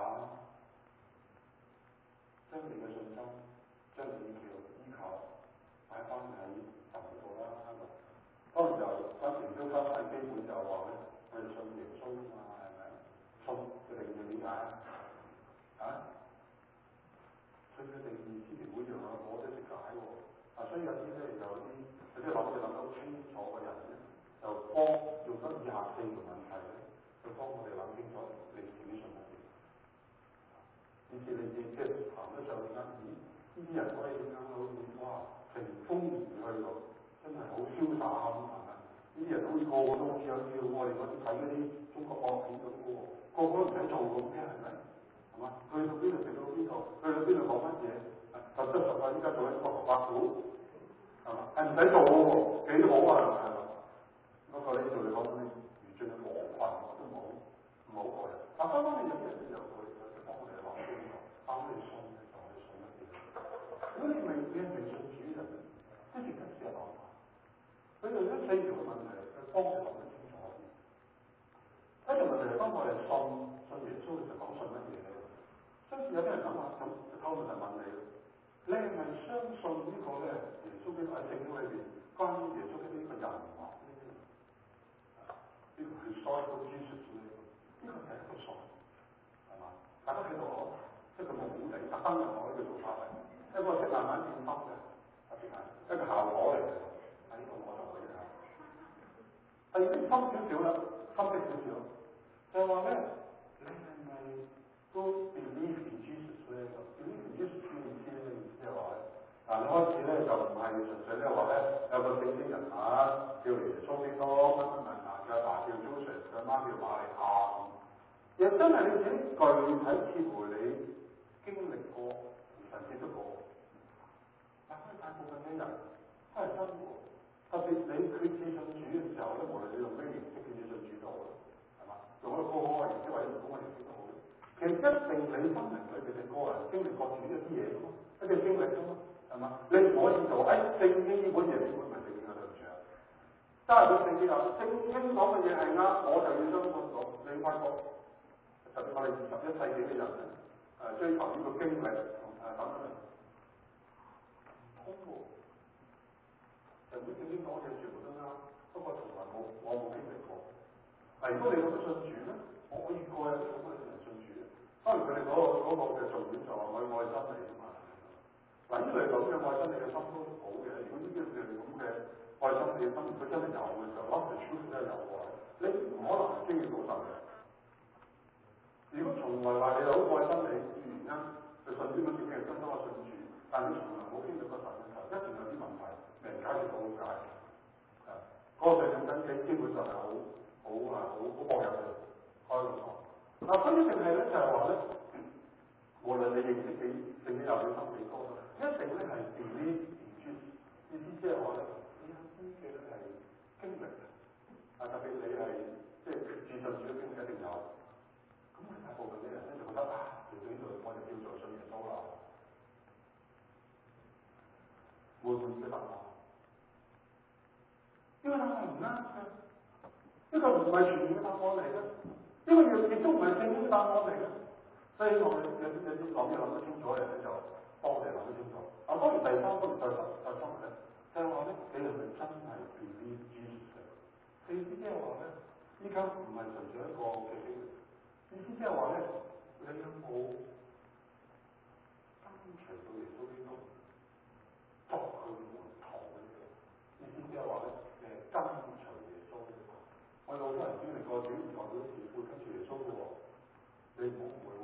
將你嘅信心，將你叫依靠擺翻喺神度啦。當然就當時都分翻基本就話咧，我哋信耶穌啊嘛，係咪？信嘅定義點解啊？啊？信嘅定義千祈唔好讓我我都識解喎。啊，所以有啲咧有啲有啲諗嘢諗到清楚嘅人咧，就幫用得以下四條問題咧，去幫我哋諗清楚你自己信乜嘢。以至你哋即係行得上去啱，咦？呢啲人可以點樣好似哇乘風而去到，真係好瀟灑咁係咪？呢啲人好似個個都好似有叫我哋嗰啲睇嗰啲中國惡片咁嘅喎，個個都唔使做咁嘅係咪？係嘛？去到邊度食到邊度，去到邊度講乜嘢？實質實在依家做緊個法府，係嘛？係唔使做嘅喎，幾好啊係嘛？不過呢度你講到啲愚俊嘅魔群都冇唔好過人。但翻返嚟有啲人就會幫我哋諗清楚，幫你信嘅就係信乜嘢？如果你未你係未信主嘅人，都值得試下諗下。佢哋呢四條嘅問題，佢幫你諗得清楚啲。一條問題係當我哋信信耶穌嘅時候講信乜嘢咧？相信有啲人諗下咁，就偷問就問你：你係咪相信呢個咧？耶穌基督喺聖經裏邊關於耶穌基督呢個人物呢？呢個係 historical Jesus 呢個，呢個係一個信，係嘛？大家睇到我，即係佢冇本地特登用我呢個做法嚟，一個識慢慢變深嘅，特別係一個效果嚟嘅。喺呢度我就會嘅。第二啲深少少啦，深啲少少，就係話咧，你係咪都 believe in Jesus 咧？believe in Jesus 咩意思咧？意思係話咧，嗱你開始咧就唔係純粹咧話咧有個聖經人物叫耶穌基督乜乜乜啊，佢阿爸叫 Joseph，佢阿媽叫瑪利亞，亦真係你自己具體似乎你經歷過而神接觸過。但係大部分嘅人都係真喎。特別你決志信主嘅時候咧，無論你用咩形式決志信主都好啦，係嘛？用一個好好嘅形式或者唔好嘅形式都好。其實一定你生命裏邊你個人經歷過主一啲嘢噶嘛，一啲經歷噶嘛，係嘛？你唔可以就話誒聖經呢本嘢呢本唔係聖經嘅對唔住啊，揸住聖經啊，聖經講嘅嘢係啱，我就要相信到。你發覺特別我哋二十一世紀嘅人咧，誒追求呢個經歷誒等等，唔通喎。就本聖經講嘅嘢全部都啱，不過從來冇我冇經歷過。嗱，如果你咁樣信主咧，我可以過有啲咁嘅人信主咧。當然佢哋嗰個嗰個嘅重點就話我愛真理啊嘛。嗱，呢類咁嘅愛真理嘅心都好嘅。如果呢啲佢哋咁嘅愛真理嘅心，佢真係有嘅時候，love the truth 真係有嘅話，你唔可能經驗到神嘅。如果從來話你有愛真理嘅原因，就信呢本聖經係真心嘅信主，但係你從來冇經歷過神嘅時候，一定有啲問題。未解決到解，啊，嗰個上緊基基本上係好好啊好嗱，所以一定係咧就係話咧，無論你認識幾聖經有幾深幾高啦，一定咧係 believe in Jesus，意思即係話咧，你有啲嘅咧係經歷啊，特別你係即係自信主嘅經歷一定有。咁我哋大部分嘅人咧就覺得啊，嚟到呢度我哋叫做信耶穌啦，會唔會嘅答案？呢個答案唔啱嘅，呢個唔係全面嘅答案嚟嘅，呢個亦亦都唔係正經嘅答案嚟嘅。所以我哋有啲有啲諗嘢諗得清楚嘅人咧，就幫我哋諗得清楚。啊，當然第三方面再深再深咧，就係話咧，你係咪真係 believe Jesus 嘅？意思即係話咧，依家唔係純粹一個嘅經歷，意思即係話咧，你有冇跟隨到耶穌基督作佢門徒嘅呢？意思即係話咧，誒跟隨耶穌嘅。我哋好多人經歷過短唔長嗰啲事，會跟隨耶穌嘅喎，你唔好誤會喎。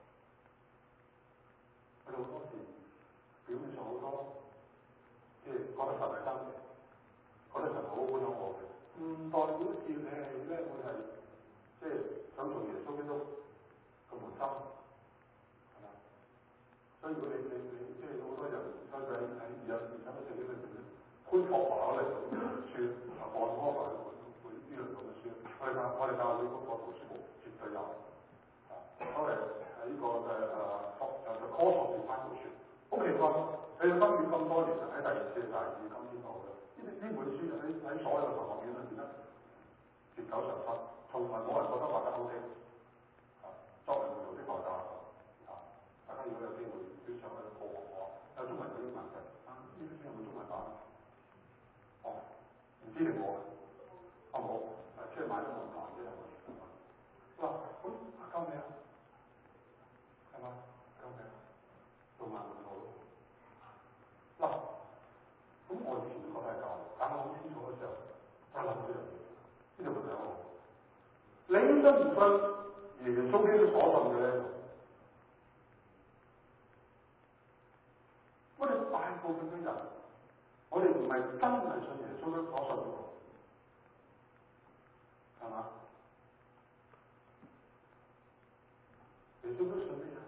我哋好多時表面上好多，即係覺得神係真嘅，覺得神好好有我嘅，唔代表住你係咧會係即係想做耶穌基督嘅門生，係嘛？所以如果你你你即係好多人喺喺喺而家而家嘅社會裏邊咧，寬闊華嚟書啊，放開華會會呢樣咁嘅書，我哋教我哋教會嗰個圖書館絕對有啊，所謂喺呢個嘅誒學就就 course of discipleship。好奇怪，佢哋分別咁多年喺第二次大戰今天到嘅，呢呢本書喺喺所有嘅神學院裏邊咧，絕九常新，從來冇人覺得話得 O K。啊，作為門徒的代價啊，大家如果有機會要上去報學嘅話，有中文有英文嘅，啊呢本書有冇中文版？哦，唔知定冇啊？啊冇，誒即係買咗網台啫係咪？嗱，咁救命啊，係嘛？救命！做萬門徒嗱，咁我以前都覺得係教，但我好清楚嘅時候，我諗咗樣嘢，呢度咪就係我，你信唔信耶穌基督所信嘅咧？我哋大部分嘅人，我哋唔係真係信耶穌基督所信嘅，係嘛？耶穌基督信咩啊？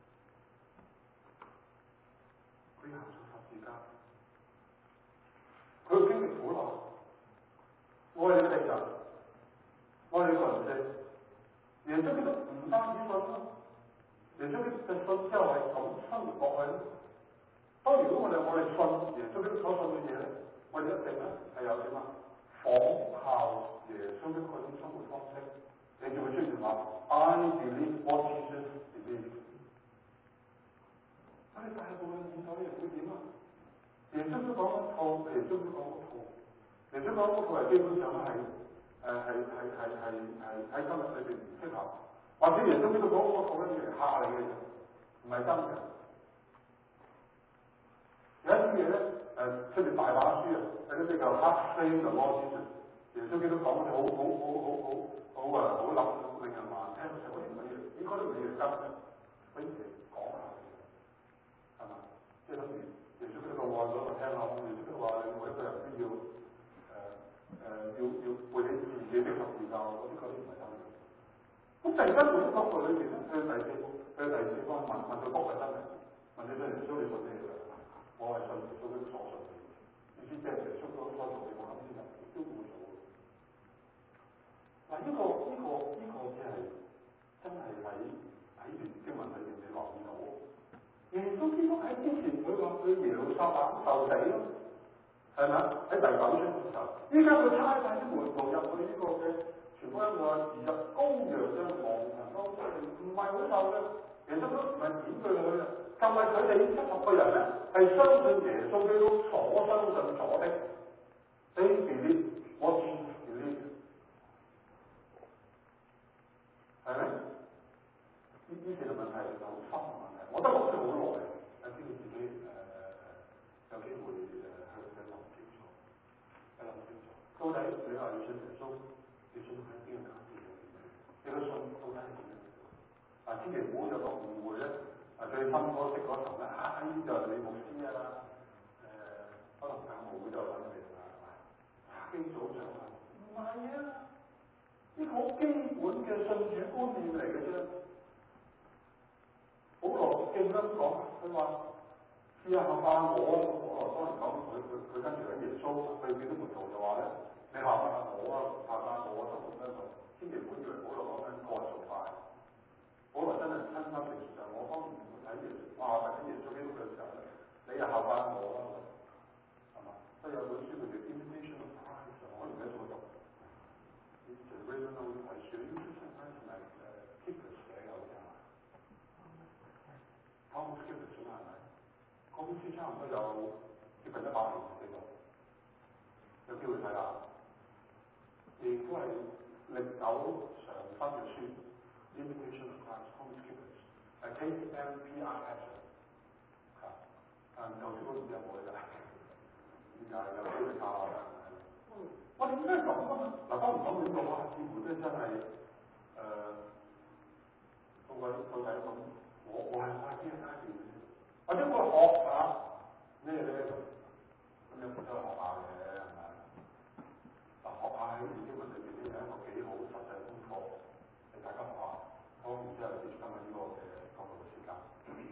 佢行上十字架，佢經歷苦難，愛你嘅敵人，愛你嘅鄰舍。耶穌基督唔單止信咯，耶穌基督嘅信之後係咁生活落去咯。當如果我哋我哋信耶穌基督所信嘅嘢咧，我哋一定咧係有點啊，仿效耶穌基督嗰種生活方式，你就會出現話 I believe what Jesus believes。我哋大部分現代人會點啊？耶穌都講一套，耶穌都講一套，耶穌講一套係基本上係誒係係係係係喺今日裏邊唔適合，或者耶穌呢度講嗰套咧係嚇你嘅人，唔係真嘅。有一啲嘢咧誒出邊大把書啊，有啲比較黑色嘅魔術，耶穌基督講嗰啲好好好好好好啊好諗令人難聽嘅，嗰啲唔係嘢，應該都唔係嘢真嘅，俾人講下嘅，係嘛？即係等於耶穌基督個愛嗰個聽下，耶穌基督話你每一個人都要誒誒、呃呃、要要背起自己的十字架，嗰啲嗰啲唔係真嘅。咁突然間從呢個角度裏邊咧，去第四去第四方問問佢卜係真嘅，問你信耶穌你信咩嘅？我係信耶穌基督所信嘅，意思即係耶穌基督所做嘅，我諗啲人亦都會做。嗱、這、呢個呢、這個呢、這個即係真係喺喺段經文裏邊你留意到。耶穌基督喺之前佢話去耶路撒冷受死咯，係咪？喺第九章嘅時候，依家佢差派啲門徒入去呢個嘅傳福音話，時日羔羊嘅亡人當中，唔係好受嘅。耶穌都唔係點佢哋去啊，就係佢哋七十個人咧，係相信耶穌基督所相信咗的。你 believe what Jesus believes，係咪？呢呢條問題就好深嘅問題，我都諗咗好耐，啊知道自己誒誒誒有機會誒去去諗清楚，去諗清楚，到底你話要信耶穌，要信喺邊個階段裏邊？你個信到底係點樣？啊，千祈唔好有個誤會咧，啊最深嗰識嗰層咧，啊呢啲就係你牧師啊，誒、呃、可能教務會就揾你啦，係咪？啊基組長啊，唔係啊，呢個好基本嘅信主觀觀念嚟嘅啫。保羅記得講，佢話試下效法我啊！保羅當然講佢佢佢跟住喺耶穌，佢叫啲門徒就話咧：你效法我啊，效法我啊，生活得度。千祈唔好以為保羅講緊個人做法。保羅真係親身成上，我當年睇耶穌，哇！睇耶穌基督嘅時候咧，你又效法我啊，係嘛？所以有本書叫做《Imitation of Christ》，我唔記得咗讀。It's a very well-known I should use sometimes like Kippers 寫嘅好似係嘛 ？Thomas Kippers 係咪？嗰本書差唔多有接近一百年嘅記錄，有機會睇下。亦都係歷久常新嘅書。Imitation of Christ, Thomas Kippers，係 K M P I S 嚇，但頭先嗰唔知有冇咧？點解有機會靠下？我點解咁啊？嗱，當唔講呢個啊，似乎即真係誒，到底到底咁，我我係我係邊個階段咧？或者我學下咩咧？咁有時都係學下嘅，係咪？嗱，學下喺聖經文裏邊咧有一個幾好實際功課，俾大家學下。講完之後，結束今日呢個嘅講道嘅時間。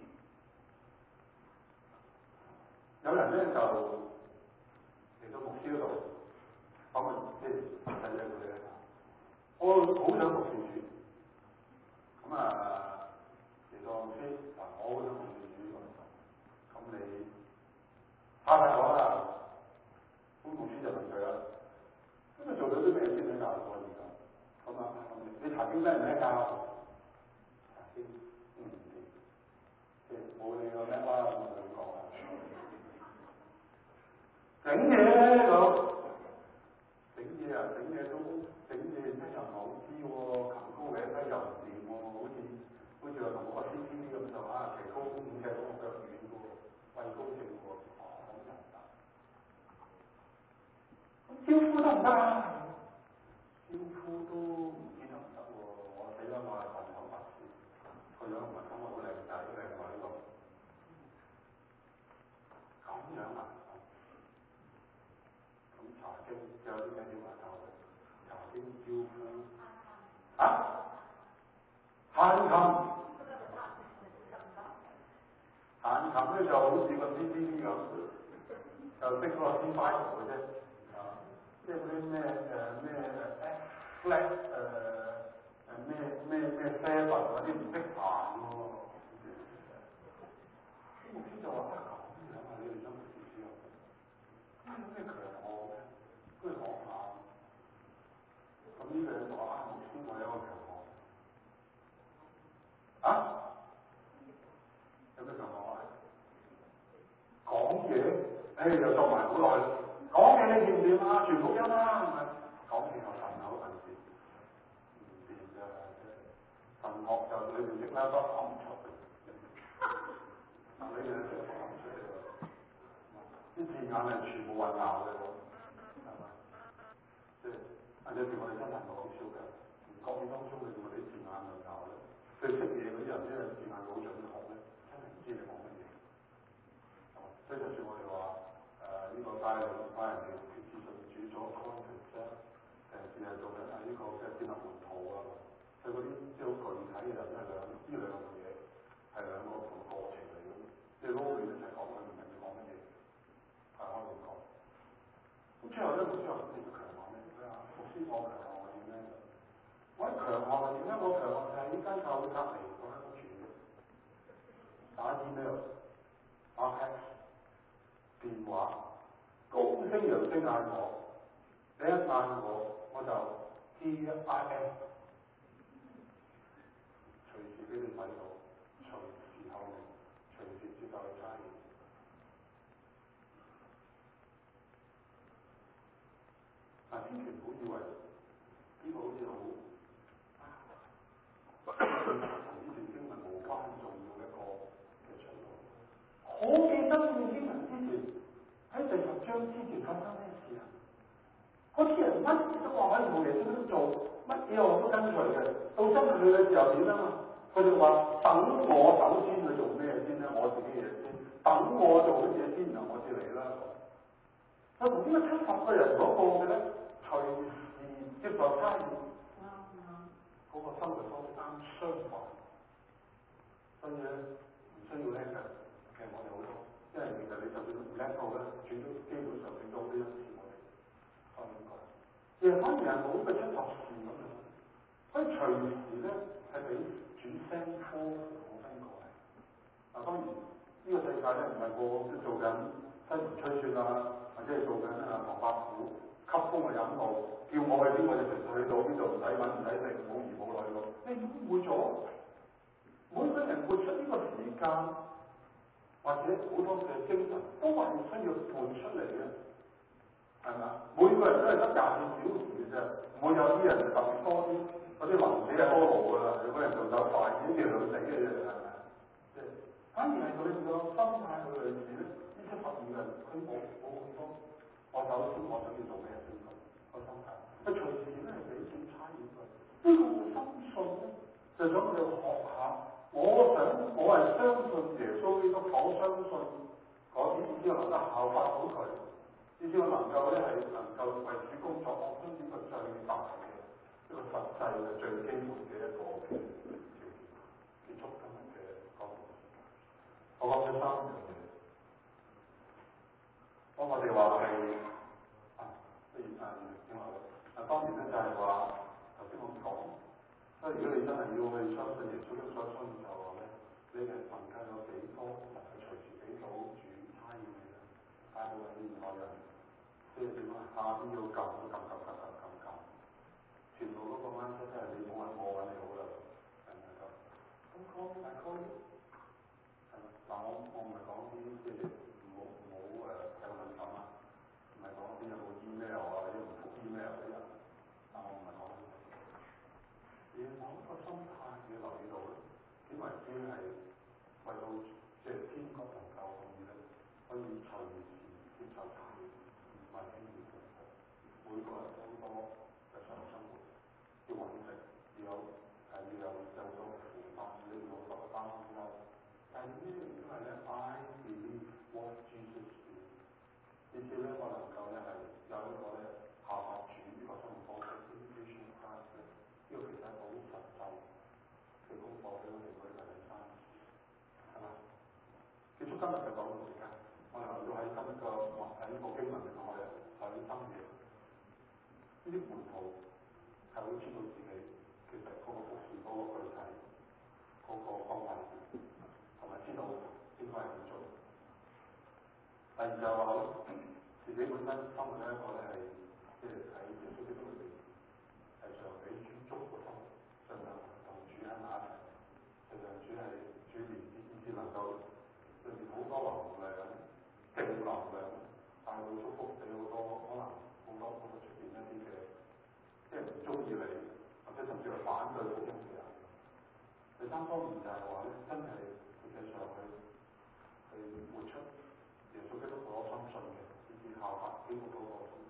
有人咧就嚟到牧師嗰度訪問，即係細仔佢哋咧，我好想服侍主。咁啊嚟到牧師嗱，我好想服侍主咁，咁你下下我啦。咁牧師就問佢啦，咁你做咗啲咩先喺教會而家？咁啊，你查經叻唔叻教？嗯，即係冇你個叻啦，咁就咁講啦。整嘢咧咁，整嘢啊，整嘢都整嘢，真係唔好知喎，擒高嘅低又唔掂喎，好似好似話同我個 C T V 咁就啊，騎高五尺嗰個腳軟嘅喎，畏高症喎，哦咁就唔得。咁招呼得唔得啊？招呼都唔知得唔得喎，我死啦！我係神口白痴。個樣唔係咁好靚仔，靚喎呢個，咁樣啊？咁查經有啲咩要教嘅？查經招呼啊？彈琴，彈琴咧就好似個 C D V 咁，就識嗰個 C five 嘅啫，啊，即係嗰啲咩誒咩誒 F flat 誒。誒咩咩咩 seven 嗰啲唔識彈喎，啲牧師就話啊咁樣啊，你哋想唔知知啊？咁有咩強項咧？都要學下。咁呢個人就話啊，牧師我有一個強項。啊？有咩強項啊？講嘢，誒又作埋好耐。講嘢你掂唔掂啊？傳福音啦，係咪？講嘢有神口文字。神學就裏邊識啦，都講唔出嘅。但你哋識講唔出嚟喎，啲字眼係全部混淆嘅喎，係嘛？即係啊！有時我哋真係唔講笑嘅，唔覺意當中你同我哋啲字眼混淆咧，對識嘢嗰啲人咧字眼好準確咧，真係唔知你講乜嘢。係嘛？所以就算我哋話誒呢個帶領帶人哋決志信主咗 context 咧，誒只係做緊係呢個嘅建立門徒啊。佢嗰啲即係好具體嘅人咧，兩呢兩樣嘢係兩個唔同過程嚟嘅，即係撈亂一齊講，佢唔明你講乜嘢，係可以講。咁之後咧，牧師話：你嘅強項咩？佢話：牧師我強項係點咧？我啲強項係點咧？我強項就係呢間教會隔離嗰間屋住嘅，打 email、打 text、電話，高聲揚聲嗌我，你一嗌我我就 T I S。隨時俾你睇到，隨時候命，隨時接受你差遣。但千祈唔好以為呢個好似好同呢段經文無關重要嘅一個嘅出路。好記得呢段經文之前喺第十章之前發生咩事啊？嗰啲人乜嘢都話可以做嘢，都做乜嘢我都跟隨嘅。到真係去嘅時候點啊嘛？佢哋話等我首先去做咩先咧？我自己嘢先，等我做乜嘢先，然後我先嚟啦。佢同呢個七十個人嗰個嘅咧，隨時接受差遣，啱啱嗰嗰、那個生活方式啱相反。所以咧唔需要叻嘅，其實我哋好多，因為其實你就算唔叻到咧，轉咗基本上轉咗好多恩賜我哋，我點講？其實反而係冇嘅出合事咁樣，所以隨時咧係俾轉聲科我分過嚟。嗱當然呢、這個世界咧唔係個個都做緊西門吹雪啊，或者係做緊啊唐伯虎吸風嘅飲路，叫我去邊我就隨時去到邊度，唔使揾唔使食，冇兒冇女喎，你誤會咗。每個人活出呢個時間，或者好多嘅精神，都係需要撥出嚟嘅，係咪啊？每個人都係得廿四小時嘅啫，唔會有啲人特別多啲，嗰啲能者係多勞㗎啦，有個人做就快啲，啲兩死嘅啫，係咪啊？即係反而係佢哋個心態去類似咧，呢七十二個人佢冇冇咁多，我首先我想要做咩先咁個心態，佢隨時咧係俾錢差異佢，呢個我深信咧，就想佢哋學下。我想，我係相信耶穌基督，我相信嗰啲，只要能夠效法到佢，只要能夠咧係能夠為主工作，我相信呢個最大嘅一個實際嘅最基本嘅一個嘅條件。結束今日嘅講道，我講咗三樣嘢。當我哋話係啊，譬如啊，點話咧？啊，當然咧就係話頭先我講。所以如果你真係要去相信耶穌，所相信就話咧，你係能夠有幾多能夠隨時俾到主差異嘅咧？大部分現代人即係點啊？下邊要撳都撳撳撳撳撳撳，全部嗰個 mindset 真係你冇人我揾你好啦，係咪咁？咁講大概係咪？嗱，我我唔係講啲即係唔好唔好誒太過敏感啊，唔係講啲有冇 email 啊或者唔覆 email 嗰啲人，但我唔係講。而某一個心態要留意到咧，點為之係為到即係天國能夠可以咧，可以隨時接受差異，唔係輕易嘅。每個人都好多日常生活要揾食，要有係要有有好多嘅負擔，要有好多嘅擔憂。但係呢樣都係咧 I believe what Jesus did。呢啲咧我能夠咧係有一個咧效法主呢個生活方式 imitation Christ 咧。呢個其實係好實際嘅功課俾我哋每個人生，係嘛？結束今日嘅講道時間，我哋留到喺今日個喺呢個經文嘅我哋睇深嘢。呢啲門徒係會知道自己其實嗰個服侍嗰個具體嗰個方法，同埋知道應該係點做。第二就係話咧，自己本身生活咧一個咧係即係喺耶穌基督裏邊。係常俾主祝福嘅生活，常常同主喺埋一齊，常常主係主連以至能夠裏面好多能量、正能量，帶到祝福俾好多可能好多好多出邊一啲嘅，即係唔中意你或者甚至係反對福音嘅人。第三方面就係話咧，真係實際上去去活出耶穌基督所深信嘅，以至效法基督嗰個。